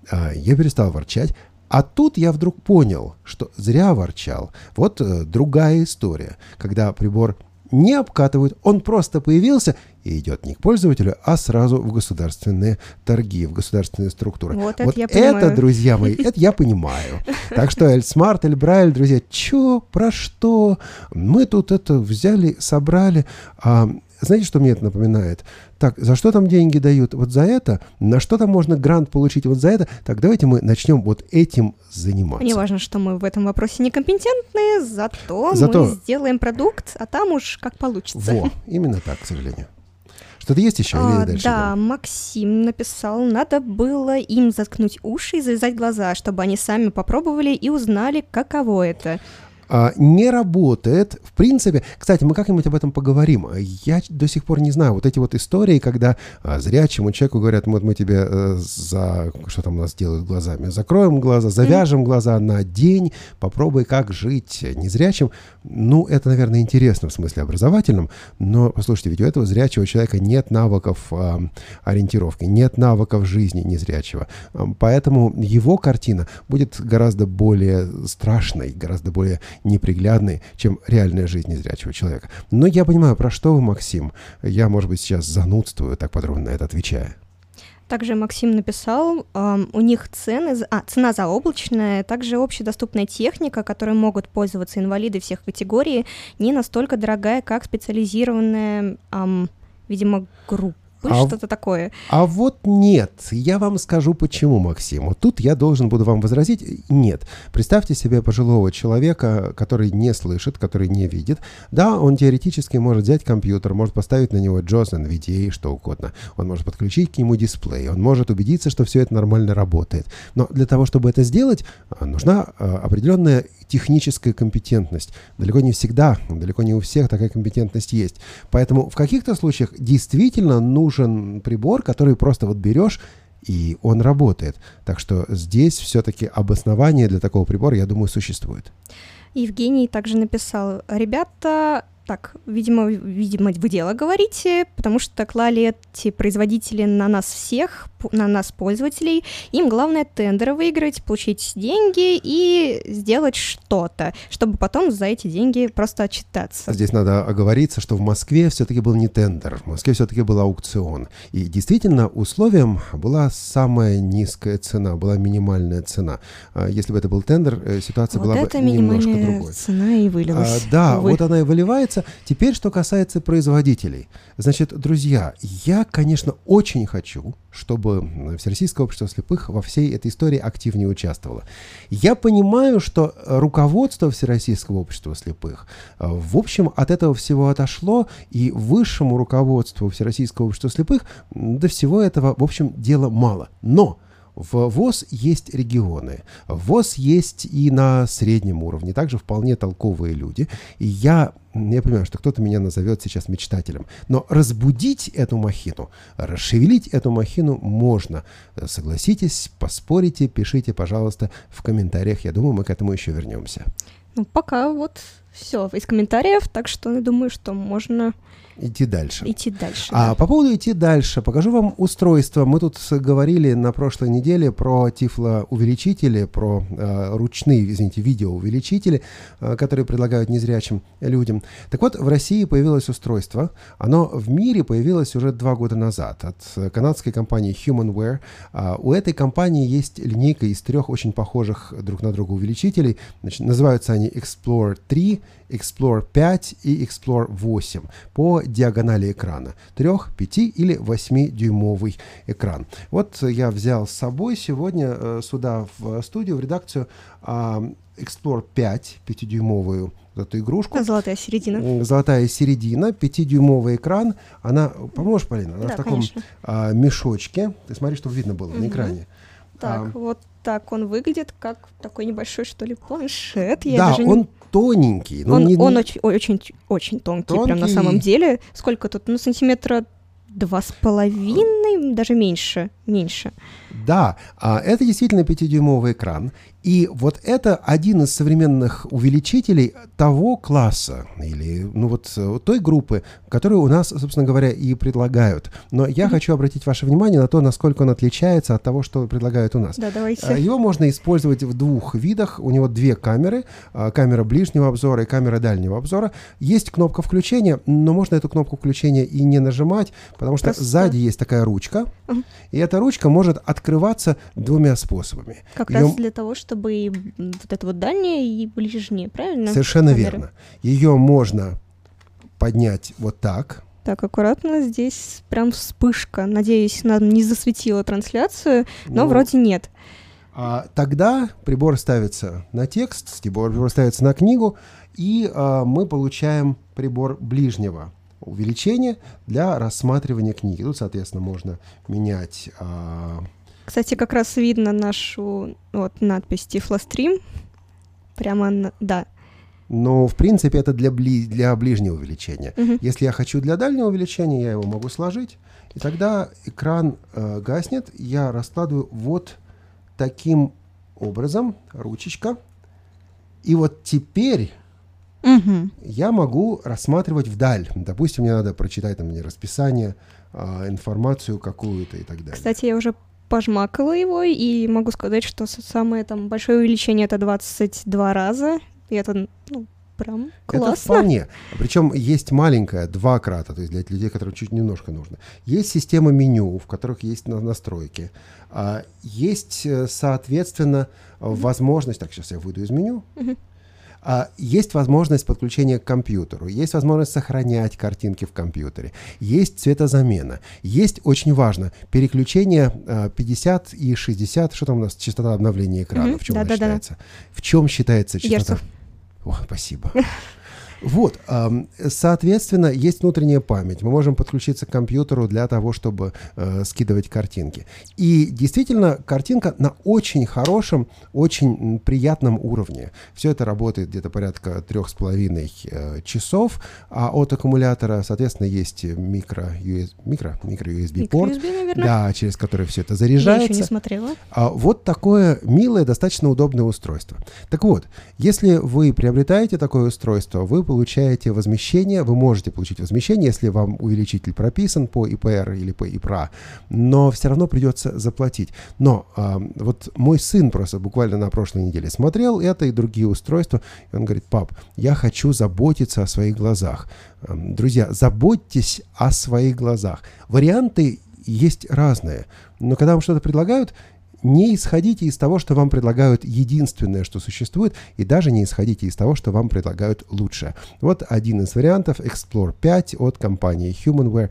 я перестал ворчать. А тут я вдруг понял, что зря ворчал. Вот другая история, когда прибор не обкатывают, он просто появился и идет не к пользователю, а сразу в государственные торги, в государственные структуры. Вот это, друзья мои, это я понимаю. Так что Эльсмарт, Эль Брайль, друзья, про что? Мы тут это взяли, собрали. Знаете, что мне это напоминает? Так, за что там деньги дают? Вот за это? На что там можно грант получить? Вот за это? Так, давайте мы начнем вот этим заниматься. Мне важно, что мы в этом вопросе некомпетентные, зато мы сделаем продукт, а там уж как получится. Именно так, к сожалению. Что-то есть еще? Или дальше? Да, Максим написал, надо было им заткнуть уши и завязать глаза, чтобы они сами попробовали и узнали, каково это. Не работает. В принципе, кстати, мы как-нибудь об этом поговорим. Я до сих пор не знаю. Вот эти вот истории, когда зрячему человеку говорят, мы тебе что там у нас делают глазами? Закроем глаза, завяжем глаза на день, попробуй, как жить незрячим. Это, наверное, интересно в смысле образовательном, но, послушайте, ведь у этого зрячего человека нет навыков ориентировки, нет навыков жизни незрячего. Поэтому его картина будет гораздо более страшной, гораздо более неприглядной, чем реальная жизнь незрячего человека. Но я понимаю, про что вы, Максим. Я, может быть, сейчас занудствую, так подробно на это отвечая. Также Максим написал, у них цена заоблачная, также общедоступная техника, которой могут пользоваться инвалиды всех категорий, не настолько дорогая, как специализированная, видимо, группа. Что-то такое. А вот нет. Я вам скажу почему, Максим. Вот тут я должен буду вам возразить. Нет. Представьте себе пожилого человека, который не слышит, который не видит. Да, он теоретически может взять компьютер, может поставить на него JAWS, NVDA, что угодно. Он может подключить к нему дисплей. Он может убедиться, что все это нормально работает. Но для того, чтобы это сделать, нужна определенная техническая компетентность. Далеко не всегда, далеко не у всех такая компетентность есть. Поэтому в каких-то случаях действительно нужен прибор, который просто вот берешь, и он работает. Так что здесь все-таки обоснование для такого прибора, я думаю, существует. Евгений также написал, ребята, Так, видимо, вы дело говорите, потому что клали эти производители на нас всех, на нас, пользователей. Им главное тендеры выиграть, получить деньги и сделать что-то, чтобы потом за эти деньги просто отчитаться. Здесь надо оговориться, что в Москве все-таки был не тендер, в Москве все-таки был аукцион. И действительно, условием была самая низкая цена, была минимальная цена. Если бы это был тендер, ситуация была бы немножко другой. Вот эта минимальная цена и вылилась. Да, вот она и выливается. Теперь, что касается производителей. Значит, друзья, я, конечно, очень хочу, чтобы Всероссийское общество слепых во всей этой истории активнее участвовало. Я понимаю, что руководство Всероссийского общества слепых, в общем, от этого всего отошло, и высшему руководству Всероссийского общества слепых до всего этого, в общем, дела мало. Но в ВОС есть регионы, в ВОС есть и на среднем уровне, также вполне толковые люди. И я понимаю, что кто-то меня назовет сейчас мечтателем, но разбудить эту махину, расшевелить эту махину можно. Согласитесь, поспорите, пишите, пожалуйста, в комментариях. Я думаю, мы к этому еще вернемся. Ну, пока вот все из комментариев, так что я думаю, что можно идти дальше. Да. По поводу идти дальше, покажу вам устройство. Мы тут говорили на прошлой неделе про тифлоувеличители, про ручные, видеоувеличители, которые предлагают незрячим людям. Так вот, в России появилось устройство. Оно в мире появилось уже 2 года назад от канадской компании HumanWare. У этой компании есть линейка из 3 очень похожих друг на друга увеличителей. Значит, называются они Explorer 3, Explorer 5 и Explorer 8 по диагонали экрана. 3, 5 или 8-дюймовый экран. Вот я взял с собой сегодня сюда в студию, в редакцию Explorer 5, 5-дюймовую эту игрушку. Золотая середина. Золотая середина, 5-дюймовый экран. Она, поможешь, Полина? Она в таком мешочке. Ты смотри, чтобы видно было на экране. Так, вот так он выглядит, как такой небольшой, что ли, планшет. Он тоненький. Он очень тонкий, прям на самом деле. Сколько тут? Сантиметра 2,5, даже меньше. Да, это действительно 5-дюймовый экран. И вот это один из современных увеличителей того класса, или той группы, которую у нас, собственно говоря, и предлагают. Но я хочу обратить ваше внимание на то, насколько он отличается от того, что предлагают у нас. Да, давайте. Его можно использовать в 2 видах. У него 2 камеры. Камера ближнего обзора и камера дальнего обзора. Есть кнопка включения, но можно эту кнопку включения и не нажимать, потому что сзади есть такая ручка. И эта ручка может открываться 2 способами. Как раз для того, чтобы и вот это вот дальнее и ближнее, правильно? Совершенно верно. Ее можно поднять вот так. Так, аккуратно, здесь прям вспышка. Надеюсь, нам не засветила трансляцию, но вроде нет. Тогда прибор ставится на текст, прибор ставится на книгу, и мы получаем прибор ближнего увеличения для рассматривания книги. Тут, соответственно, можно менять... Кстати, как раз видно нашу надпись «Тифлострим». Прямо, да. Но, в принципе, это для ближнего увеличения. Если я хочу для дальнего увеличения, я его могу сложить, и тогда экран гаснет. Я раскладываю вот таким образом, ручечка. И вот теперь я могу рассматривать вдаль. Допустим, мне надо прочитать мне расписание, информацию какую-то и так далее. Кстати, я уже пожмакала его, и могу сказать, что самое большое увеличение — это 22 раза, и это, прям классно. Это вполне. Причем есть маленькая, 2 крата, то есть для людей, которым чуть немножко нужно. Есть система меню, в которых есть настройки. Есть, соответственно, возможность... Так, сейчас я выйду из меню. Есть возможность подключения к компьютеру, есть возможность сохранять картинки в компьютере, есть цветозамена, есть, очень важно, переключение 50 и 60, что там у нас, частота обновления экрана, в чем она считается? В чем считается частота? Спасибо. Вот, соответственно, есть внутренняя память. Мы можем подключиться к компьютеру для того, чтобы скидывать картинки. И действительно, картинка на очень хорошем, очень приятном уровне. Все это работает где-то порядка 3,5 часов, а от аккумулятора, соответственно, есть микро-USB порт, да, через который все это заряжается. Я еще не смотрела. Вот такое милое, достаточно удобное устройство. Так вот, если вы приобретаете такое устройство, вы получаете возмещение, вы можете получить возмещение, если вам увеличитель прописан по ИПР или по ИПРА, но все равно придется заплатить. Но вот мой сын просто буквально на прошлой неделе смотрел это и другие устройства, и он говорит: пап, я хочу заботиться о своих глазах. Друзья, заботьтесь о своих глазах. Варианты есть разные, но когда вам что-то предлагают, не исходите из того, что вам предлагают единственное, что существует, и даже не исходите из того, что вам предлагают лучше. Вот один из вариантов, Explore 5 от компании Humanware.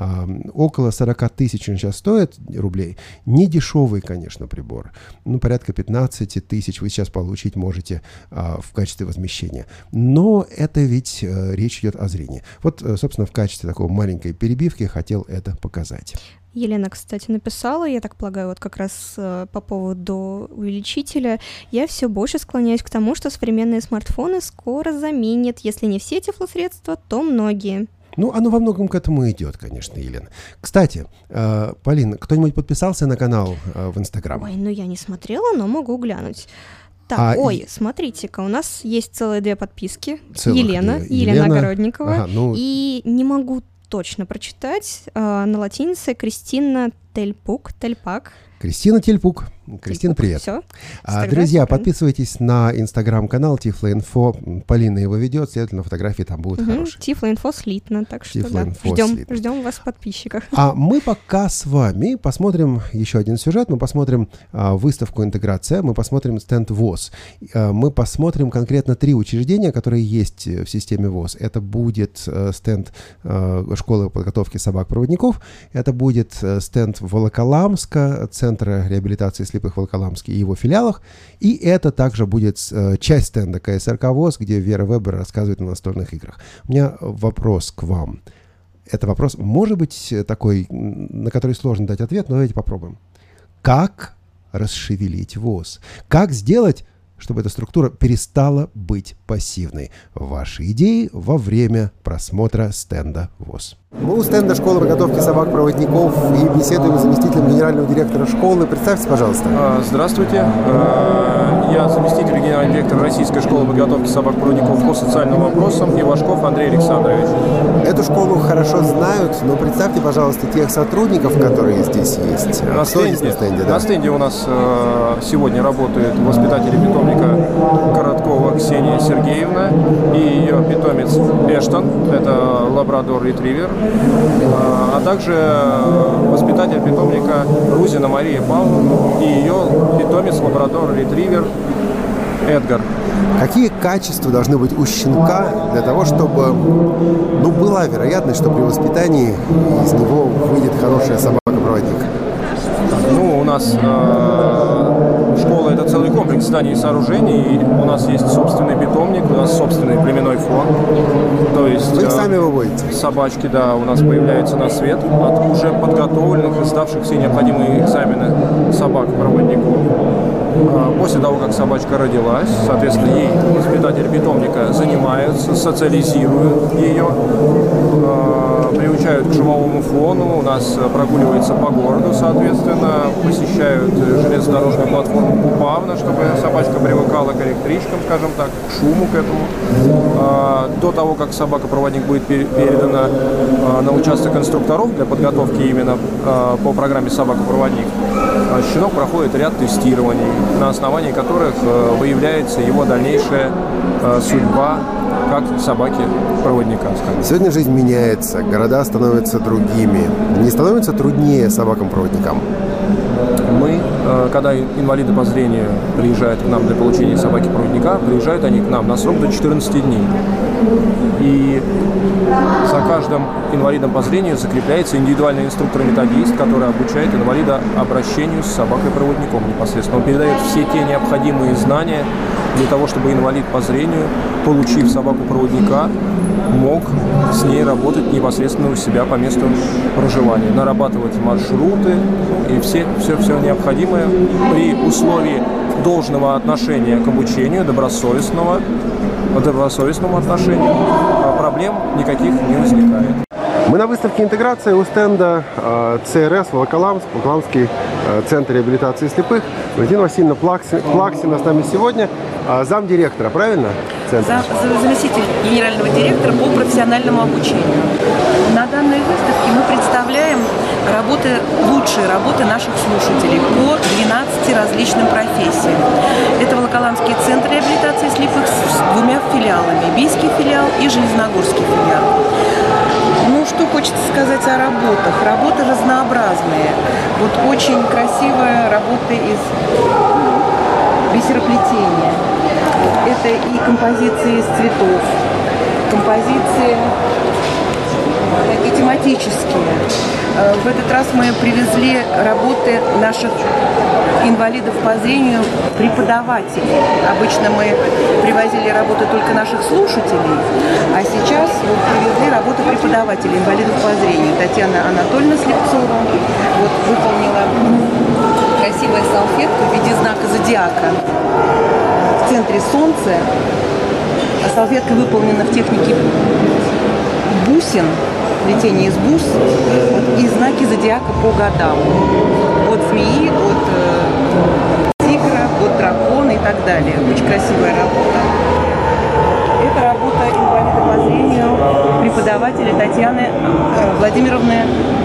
Около 40 тысяч он сейчас стоит рублей. Не дешевый, конечно, прибор. Порядка 15 тысяч вы сейчас получить можете в качестве возмещения. Но это ведь речь идет о зрении. Вот, собственно, в качестве такой маленькой перебивки хотел это показать. Елена, кстати, написала, я так полагаю, вот как раз по поводу увеличителя. Я все больше склоняюсь к тому, что современные смартфоны скоро заменят, если не все тифлосредства, то многие. Оно во многом к этому идет, конечно, Елена. Кстати, Полина, кто-нибудь подписался на канал в Инстаграм? Ой, я не смотрела, но могу глянуть. Так, смотрите-ка, у нас есть целые 2 подписки. Елена Огородникова. И не могу точно прочитать. На латинице Кристина Тельпак. Кристина Тельпук. Кристина, привет. Все. Друзья, подписывайтесь на инстаграм-канал Тифлоинфо. Полина его ведет, следовательно, фотографии там будут хорошие. Тифлоинфо слитно, так что ждем вас в подписчиках. А мы пока с вами посмотрим еще один сюжет. Мы посмотрим выставку «Интеграция», мы посмотрим стенд ВОС. Мы посмотрим конкретно 3 учреждения, которые есть в системе ВОС. Это будет стенд школы подготовки собак-проводников, это будет стенд Волоколамска, Центра реабилитации слепых Волоколамский и его филиалах. И это также будет часть стенда КСРК ВОС, где Вера Вебер рассказывает о настольных играх. У меня вопрос к вам. Это вопрос, может быть, такой, на который сложно дать ответ, но давайте попробуем. Как расшевелить ВОС? Как сделать, чтобы эта структура перестала быть пассивной? Ваши идеи во время просмотра стенда ВОС. Мы у стенда школы подготовки собак-проводников и беседуем с заместителем генерального директора школы. Представьте, пожалуйста. Здравствуйте. Я заместитель генерального директора Российской школы подготовки собак-проводников по социальным вопросам Ивашков Андрей Александрович. Эту школу хорошо знают, но представьте, пожалуйста, тех сотрудников, которые здесь есть. На стенде у нас сегодня работает воспитатель питомника Короткова Ксения Сергеевна и ее питомец Эштон, это лабрадор-ретривер, а также воспитатель питомника Рузина Мария Павловна и ее питомец лабрадор-ретривер Эдгар. Какие качества должны быть у щенка для того, чтобы была вероятность, что при воспитании из него выйдет хорошая собака-проводник? У нас школа – это целый комплекс зданий и сооружений. И у нас есть собственный питомник, у нас собственный племенной фонд. То есть вы их сами выводите? Собачки, да, у нас появляются на свет от уже подготовленных и сдавших все необходимые экзамены собак-проводников. После того, как собачка родилась, соответственно, ей воспитатель питомника занимаются, социализируют ее, приучают к шумовому фону, у нас прогуливается по городу, соответственно, посещают железнодорожную платформу Купавна, чтобы собачка привыкала к электричкам, скажем так, к шуму к этому. До того, как собака-проводник будет передана на участок инструкторов для подготовки именно по программе «Собака-проводник», щенок проходит ряд тестирований, на основании которых выявляется его дальнейшая судьба как собаки-проводника. Сегодня жизнь меняется, города становятся другими. Не становится труднее собакам-проводникам? Мы, когда инвалиды по зрению приезжают к нам для получения собаки-проводника, приезжают они к нам на срок до 14 дней. И за каждым инвалидом по зрению закрепляется индивидуальный инструктор-методист, который обучает инвалида обращению с собакой-проводником непосредственно. Он передает все те необходимые знания для того, чтобы инвалид по зрению, получив собаку-проводника, мог с ней работать непосредственно у себя по месту проживания, нарабатывать маршруты и все необходимое при условии должного отношения к обучению, добросовестному отношению, проблем никаких не возникает. Мы на выставке «Интеграция» у стенда ЦРС Волоколамский центр реабилитации слепых. Валентина Васильевна Плаксина с нами сегодня. Замдиректора, правильно? Заместитель генерального директора по профессиональному обучению. На данной выставке мы представляем лучшие работы наших слушателей по 12 различным профессиям. Это Волоколамский центр реабилитации слепых с 2 филиалами. Бийский филиал и Железногорский филиал. Ну, что хочется сказать о работах. Работы разнообразные. Вот очень красивая работа из бисероплетения. Это и композиции из цветов, композиции такие тематические. В этот раз мы привезли работы наших инвалидов по зрению, преподавателей. Обычно мы привозили работы только наших слушателей, а сейчас вот привезли работы преподавателей, инвалидов по зрению. Татьяна Анатольевна Слепцова вот выполнила красивая салфетка в виде знака зодиака. В центре солнце. Салфетка выполнена в технике бусин, плетение из бус, вот, и знаки зодиака по годам. От змеи, от тигра, от дракона и так далее. Очень красивая работа. Это работа инвалида по зрению преподавателя Татьяны Владимировны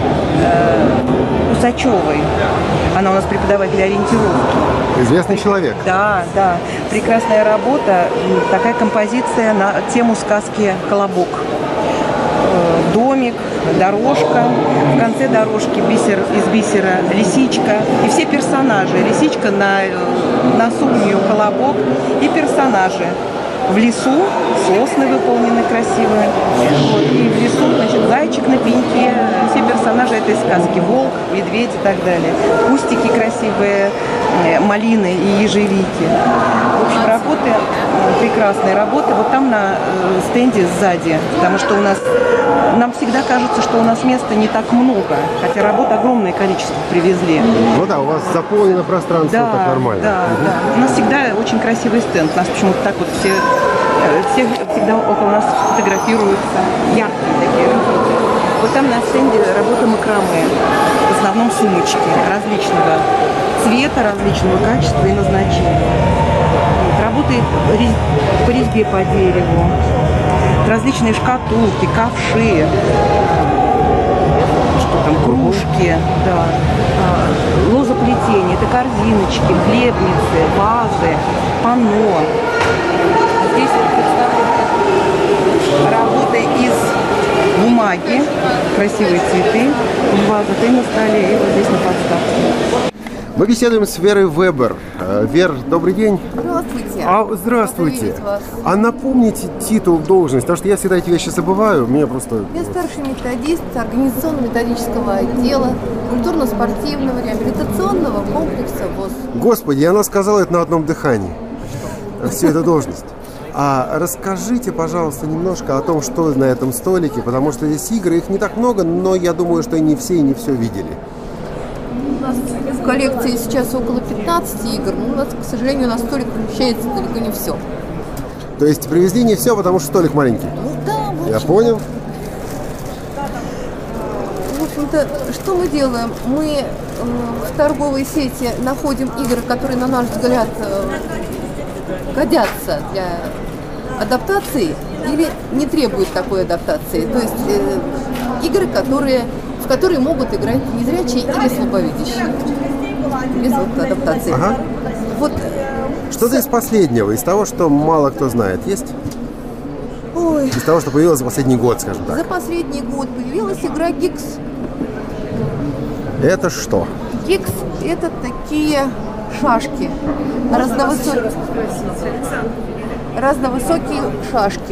Усачевой. Она у нас преподаватель ориентировки. Известный человек. Да, да. Прекрасная работа. Такая композиция на тему сказки «Колобок». Домик, дорожка. В конце дорожки из бисера лисичка. И все персонажи. Лисичка, на носу у нее колобок. И персонажи. В лесу сосны выполнены красивые. Вот. И в лесу, значит, зайчик на пеньке. Все персонажи этой сказки. Волк, медведь и так далее. Кустики красивые, малины и ежевики. В общем, работы, прекрасные работы. Вот там на стенде сзади. Потому что нам всегда кажется, что у нас места не так много. Хотя работ огромное количество привезли. Ну да, у вас заполнено пространство, да, так нормально. Да, да. У нас всегда очень красивый стенд. У нас почему-то так вот все всегда около нас фотографируются. Яркие такие работы. Вот там на стенде работа макраме. В основном сумочки различного цвета, различного качества и назначения. Вот, работы по резьбе по дереву. Различные шкатулки, ковши, что там, кружки, да, лозоплетение, это корзиночки, хлебницы, вазы, панно. Здесь работа из бумаги, красивые цветы в вазах и на столе, и вот здесь на подставке. Мы беседуем с Верой Вебер. Вер, добрый день. Здравствуйте. Здравствуйте. А напомните титул, должность, потому что я всегда эти вещи забываю. Меня просто... Я старший методист организационно-методического отдела культурно-спортивного реабилитационного комплекса ВОС. Господи, она сказала это на одном дыхании. Всю эту должность. А расскажите, пожалуйста, немножко о том, что на этом столике, потому что здесь игры, их не так много, но я думаю, что и не все видели. У нас в коллекции сейчас около 15 игр, но у нас, к сожалению, на столик помещается далеко не все. То есть привезли не все, потому что столик маленький? Ну да, в общем, я понял. В общем-то, что мы делаем? Мы в торговой сети находим игры, которые, на наш взгляд, годятся для адаптации или не требуют такой адаптации. То есть игры, в которые могут играть незрячие или слабовидящие. Без адаптации. Ага. Вот, что-то из последнего, из того, что мало кто знает, есть? Ой. Из того, что появилось за последний год, скажем так. За последний год появилась игра Гикс. Это что? Гикс – это такие шашки. Разновысокие шашки.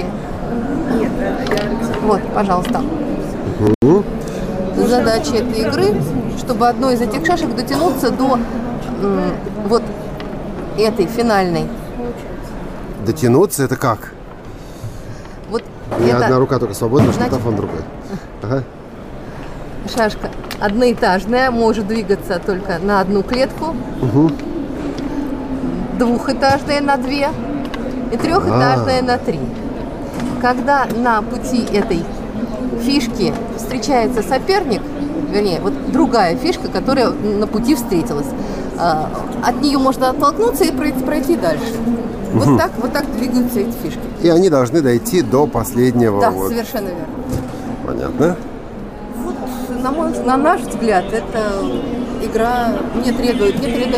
Вот, пожалуйста. Угу. Задача этой игры, чтобы одной из этих шашек дотянуться до вот этой финальной. Дотянуться это как? Вот у меня это, одна рука только свободна, штатофон другой. Ага. Шашка одноэтажная, может двигаться только на одну клетку. Угу. Двухэтажная на 2 и трехэтажная на 3. Когда на пути этой фишки встречается соперник, вернее, вот другая фишка, которая на пути встретилась, от нее можно оттолкнуться и пройти дальше. Вот так двигаются эти фишки. И они должны дойти до последнего. Да, совершенно верно. Понятно. Вот, на наш взгляд, эта игра не требует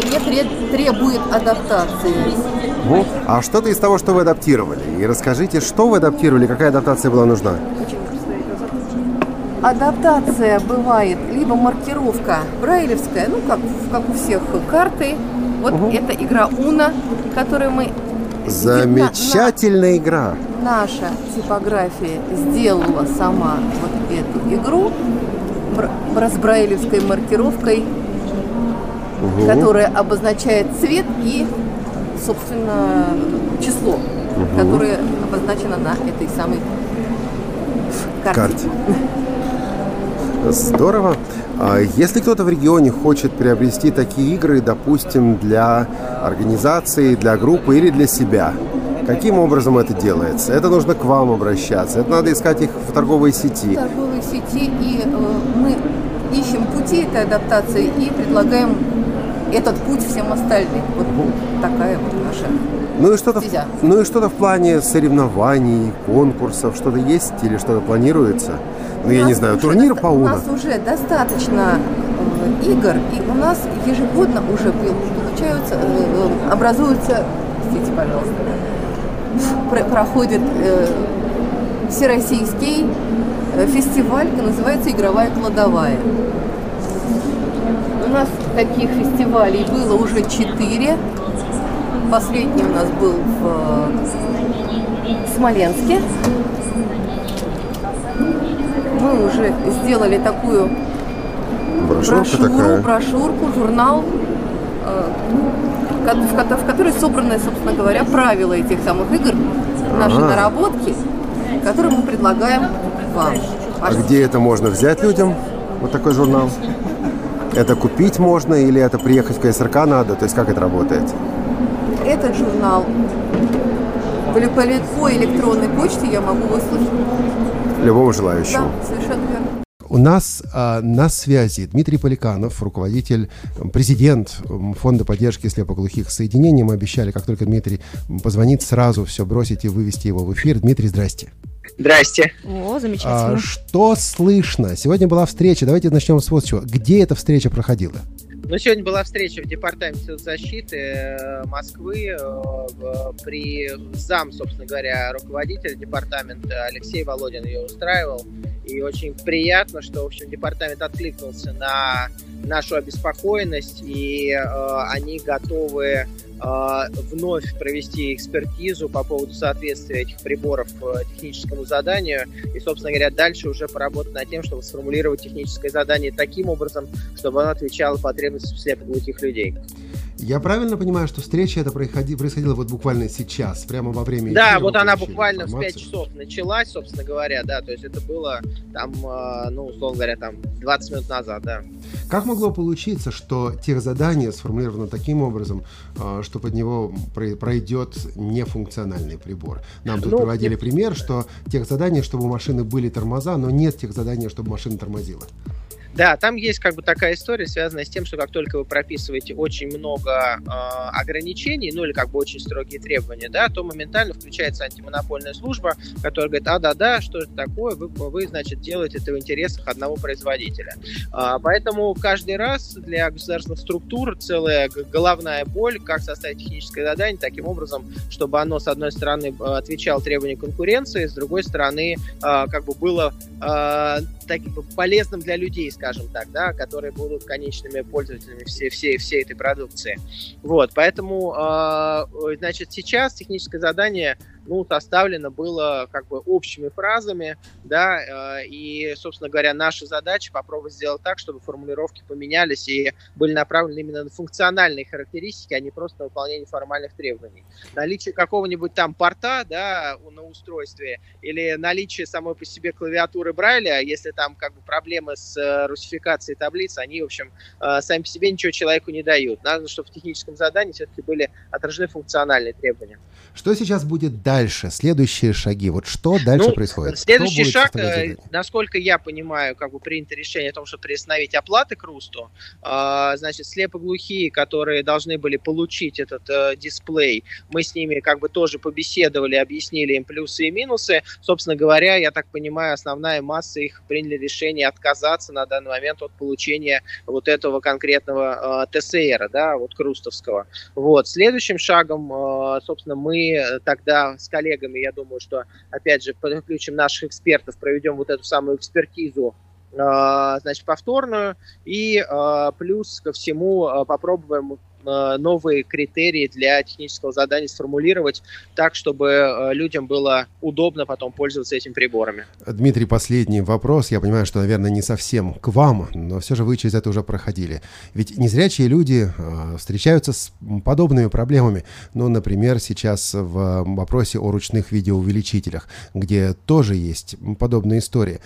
адаптации. А что-то из того, что вы адаптировали? И расскажите, что вы адаптировали, какая адаптация была нужна? Адаптация бывает либо маркировка брайлевская, ну, как у всех карты. Вот это игра Уна, которую мы... Замечательная игра. Наша типография сделала сама вот эту игру с брайлевской маркировкой, которая обозначает цвет и, собственно, число, которое обозначено на этой самой карте. Здорово. Если кто-то в регионе хочет приобрести такие игры, допустим, для организации, для группы или для себя, каким образом это делается? Это нужно к вам обращаться, это надо искать их в торговой сети. В торговой сети, и мы ищем пути этой адаптации и предлагаем этот путь всем остальным. Вот такая вот наша стезя. Ну и что-то в плане соревнований, конкурсов, что-то есть или что-то планируется? Ну, я не знаю, турнир по Уна. У нас уже достаточно игр, и у нас ежегодно уже образуются, простите, пожалуйста, проходит всероссийский фестиваль, называется «Игровая кладовая». У нас таких фестивалей было уже 4. Последний у нас был в Смоленске. Мы уже сделали такую брошюрку, журнал, в которой собраны, собственно говоря, правила этих самых игр, наши наработки, которые мы предлагаем вам. А где это можно взять людям? Вот такой журнал? Это купить можно или это приехать в КСРК надо? То есть как это работает? Этот журнал по электронной почте я могу выслать любому желающему. Да, совершенно верно. У нас на связи Дмитрий Поликанов, руководитель, президент Фонда поддержки слепоглухих соединений. Мы обещали, как только Дмитрий позвонит, сразу все бросить и вывести его в эфир. Дмитрий, здрасте. Здрасте. О, замечательно. Что слышно? Сегодня была встреча. Давайте начнем с вот чего. Где эта встреча проходила? Ну, сегодня была встреча в Департаменте соцзащиты Москвы при собственно говоря, руководителя департамента Алексей Володин ее устраивал. И очень приятно, что, в общем, департамент откликнулся на нашу обеспокоенность, и они готовы вновь провести экспертизу по поводу соответствия этих приборов техническому заданию и, собственно говоря, дальше уже поработать над тем, чтобы сформулировать техническое задание таким образом, чтобы оно отвечало потребностям слепоглухих людей. Я правильно понимаю, что встреча эта происходила вот буквально сейчас, прямо во время эфира? Да, вот она буквально в 5 часов началась, собственно говоря, да, то есть это было там, условно говоря, там 20 минут назад, да. Как могло получиться, что техзадание сформулировано таким образом, что под него пройдет нефункциональный прибор? Нам тут приводили пример, что техзадание, чтобы у машины были тормоза, но нет техзадания, чтобы машина тормозила. Да, там есть как бы такая история, связанная с тем, что как только вы прописываете очень много ограничений, ну или как бы очень строгие требования, да, то моментально включается антимонопольная служба, которая говорит, да, что это такое, вы, значит, делаете это в интересах одного производителя. Поэтому каждый раз для государственных структур целая головная боль, как составить техническое задание таким образом, чтобы оно, с одной стороны, отвечало требованиям конкуренции, с другой стороны, как бы было полезным для людей, скажем так, да, которые будут конечными пользователями всей этой продукции. Вот, поэтому, значит, сейчас техническое задание, составлено было как бы общими фразами, да, и, собственно говоря, наша задача попробовать сделать так, чтобы формулировки поменялись и были направлены именно на функциональные характеристики, а не просто на выполнение формальных требований. Наличие какого-нибудь там порта, да, на устройстве или наличие самой по себе клавиатуры Брайля, если там как бы проблемы с русификацией таблиц, они, в общем, сами по себе ничего человеку не дают. Надо, чтобы в техническом задании все-таки были отражены функциональные требования. Что сейчас будет дальше? Следующие шаги. Вот что дальше происходит? Следующий шаг, насколько я понимаю, как бы принято решение о том, чтобы приостановить оплаты к РУСТу. Значит, слепоглухие, которые должны были получить этот дисплей, мы с ними как бы тоже побеседовали, объяснили им плюсы и минусы. Собственно говоря, я так понимаю, основная масса их приняли решение отказаться на данный момент от получения вот этого конкретного ТСР, да, вот крустовского. Вот. Следующим шагом, собственно, мы тогда с коллегами, я думаю, что, опять же, подключим наших экспертов, проведем вот эту самую экспертизу, значит, повторную, и плюс ко всему попробуем новые критерии для технического задания сформулировать так, чтобы людям было удобно потом пользоваться этими приборами. Дмитрий, последний вопрос. Я понимаю, что, наверное, не совсем к вам, но все же вы через это уже проходили. Ведь незрячие люди встречаются с подобными проблемами. Ну, например, сейчас в вопросе о ручных видеоувеличителях, где тоже есть подобные истории.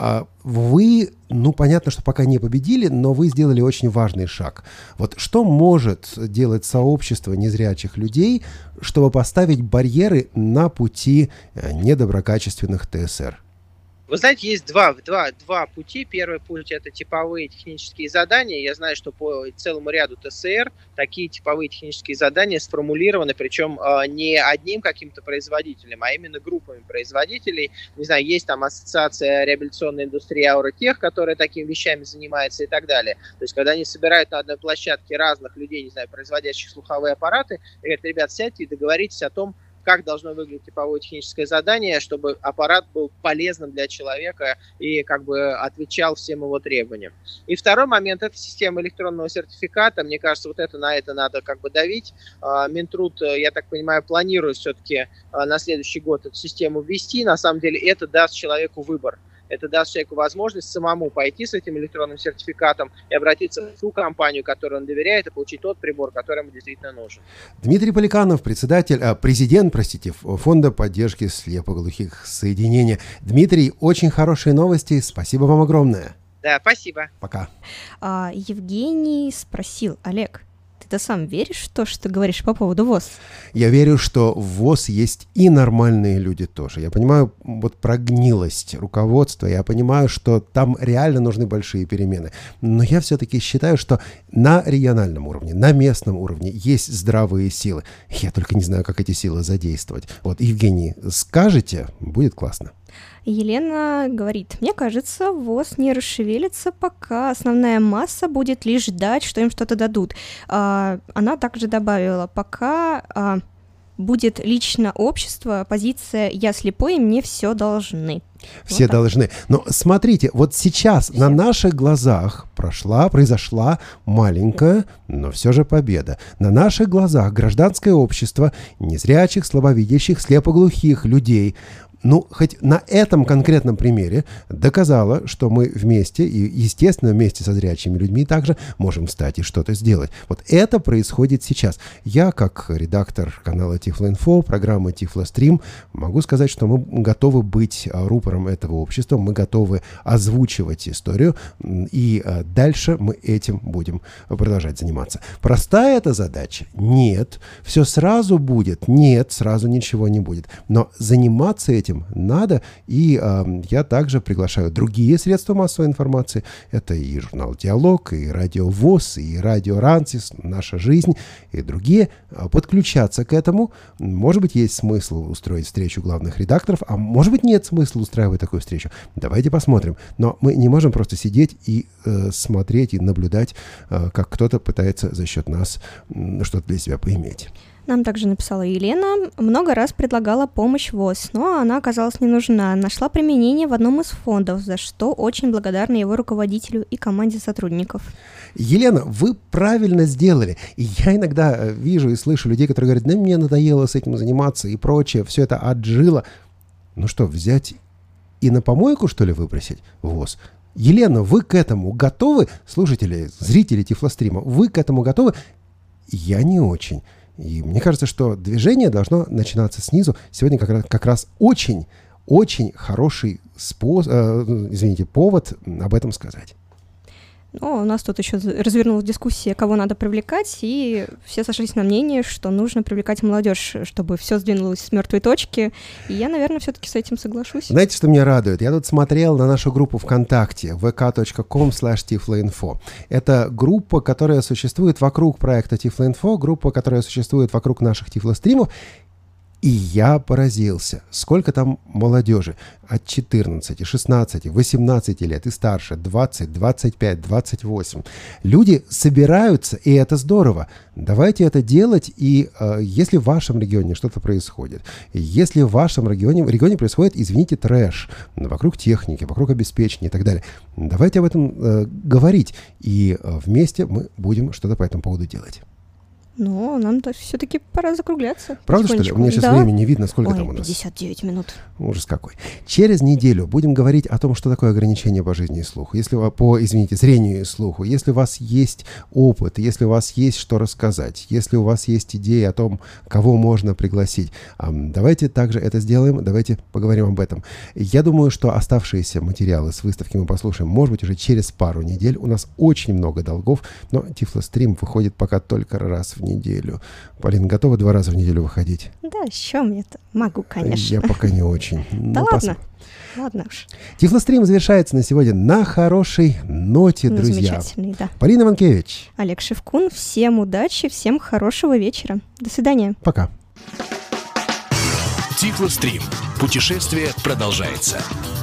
Вы, ну, понятно, что пока не победили, но вы сделали очень важный шаг. Вот что может делать сообщество незрячих людей, чтобы поставить барьеры на пути недоброкачественных ТСР? Вы знаете, есть два пути. Первый путь – это типовые технические задания. Я знаю, что по целому ряду ТСР такие типовые технические задания сформулированы, причем не одним каким-то производителем, а именно группами производителей. Не знаю, есть там ассоциация реабилитационной индустрии Ауротех, которая такими вещами занимается и так далее. То есть, когда они собирают на одной площадке разных людей, не знаю, производящих слуховые аппараты, и говорят: ребят, сядьте и договоритесь о том, как должно выглядеть типовое техническое задание, чтобы аппарат был полезным для человека и как бы отвечал всем его требованиям. И второй момент – это система электронного сертификата. Мне кажется, вот на это надо как бы давить. Минтруд, я так понимаю, планирует все-таки на следующий год эту систему ввести. На самом деле это даст человеку выбор. Это даст человеку возможность самому пойти с этим электронным сертификатом и обратиться в ту компанию, которой он доверяет, и получить тот прибор, который ему действительно нужен. Дмитрий Поликанов, президент Фонда поддержки слепоглухих соединения. Дмитрий, очень хорошие новости. Спасибо вам огромное. Да, спасибо. Пока. Евгений спросил: Олег, ты сам веришь в то, что ты говоришь по поводу ВОС? Я верю, что в ВОС есть и нормальные люди тоже. Я понимаю вот про гнилость руководства, я понимаю, что там реально нужны большие перемены. Но я все-таки считаю, что на региональном уровне, на местном уровне есть здравые силы. Я только не знаю, как эти силы задействовать. Вот, Евгений, скажете, будет классно. Елена говорит: мне кажется, ВОС не расшевелится, пока основная масса будет лишь ждать, что им что-то дадут. Она также добавила: пока будет лично общество, позиция «я слепой, и мне все должны». Все вот должны. Но смотрите, вот сейчас на наших глазах произошла маленькая, но все же победа. На наших глазах гражданское общество незрячих, слабовидящих, слепоглухих людей, ну, хоть на этом конкретном примере доказала, что мы вместе, и, естественно, вместе со зрячими людьми также можем встать и что-то сделать. Вот это происходит сейчас. Я, как редактор канала Тифло-Инфо, программы Тифло-Стрим, могу сказать, что мы готовы быть рупором этого общества, мы готовы озвучивать историю, и дальше мы этим будем продолжать заниматься. Простая эта задача? Нет. Все сразу будет? Нет, сразу ничего не будет. Но заниматься этим надо, и я также приглашаю другие средства массовой информации. Это и журнал «Диалог», и радио ВОС, и радио «Рансис», «Наша жизнь» и другие. Подключаться к этому. Может быть, есть смысл устроить встречу главных редакторов, а может быть, нет смысла устраивать такую встречу. Давайте посмотрим. Но мы не можем просто сидеть и смотреть, и наблюдать, как кто-то пытается за счет нас что-то для себя поиметь. Нам также написала Елена: много раз предлагала помощь ВОС, но она оказалась не нужна. Нашла применение в одном из фондов, за что очень благодарна его руководителю и команде сотрудников. Елена, вы правильно сделали. И я иногда вижу и слышу людей, которые говорят: да мне надоело с этим заниматься и прочее, все это отжило. Ну что, взять и на помойку, что ли, выбросить ВОС? Елена, вы к этому готовы? Слушатели, зрители Тифлострима, вы к этому готовы? Я не очень. И мне кажется, что движение должно начинаться снизу. Сегодня как раз очень очень хороший повод об этом сказать. Ну, у нас тут еще развернулась дискуссия, кого надо привлекать, и все сошлись на мнении, что нужно привлекать молодежь, чтобы все сдвинулось с мертвой точки. И я, наверное, все-таки с этим соглашусь. Знаете, что меня радует? Я тут смотрел на нашу группу ВКонтакте vk.com/tifloinfo. Это группа, которая существует вокруг проекта Tifloinfo, группа, которая существует вокруг наших тифлостримов. И я поразился, сколько там молодежи от 14, 16, 18 лет и старше, 20, 25, 28. Люди собираются, и это здорово. Давайте это делать, и если в вашем регионе что-то происходит, если в вашем регионе происходит, извините, трэш, вокруг техники, вокруг обеспечения и так далее, давайте об этом говорить, и вместе мы будем что-то по этому поводу делать. Но нам-то все-таки пора закругляться. Правда, что ли? У меня сейчас времени не видно, сколько там у нас. 59 минут. Ужас какой. Через неделю будем говорить о том, что такое ограничение по жизни и слуху. Зрению и слуху. Если у вас есть опыт, если у вас есть что рассказать, если у вас есть идеи о том, кого можно пригласить, давайте также это сделаем, давайте поговорим об этом. Я думаю, что оставшиеся материалы с выставки мы послушаем, может быть, уже через пару недель. У нас очень много долгов, но Тифлострим выходит пока только раз в неделю. Полина, готова 2 раза в неделю выходить? Да, с чем я-то? Могу, конечно. Я пока не очень. Да ладно. Ладно уж. Тифлострим завершается на сегодня на хорошей ноте, друзья. Замечательный, да. Полина Иванкевич. Олег Шевкун. Всем удачи, всем хорошего вечера. До свидания. Пока. Тифлострим. Путешествие продолжается.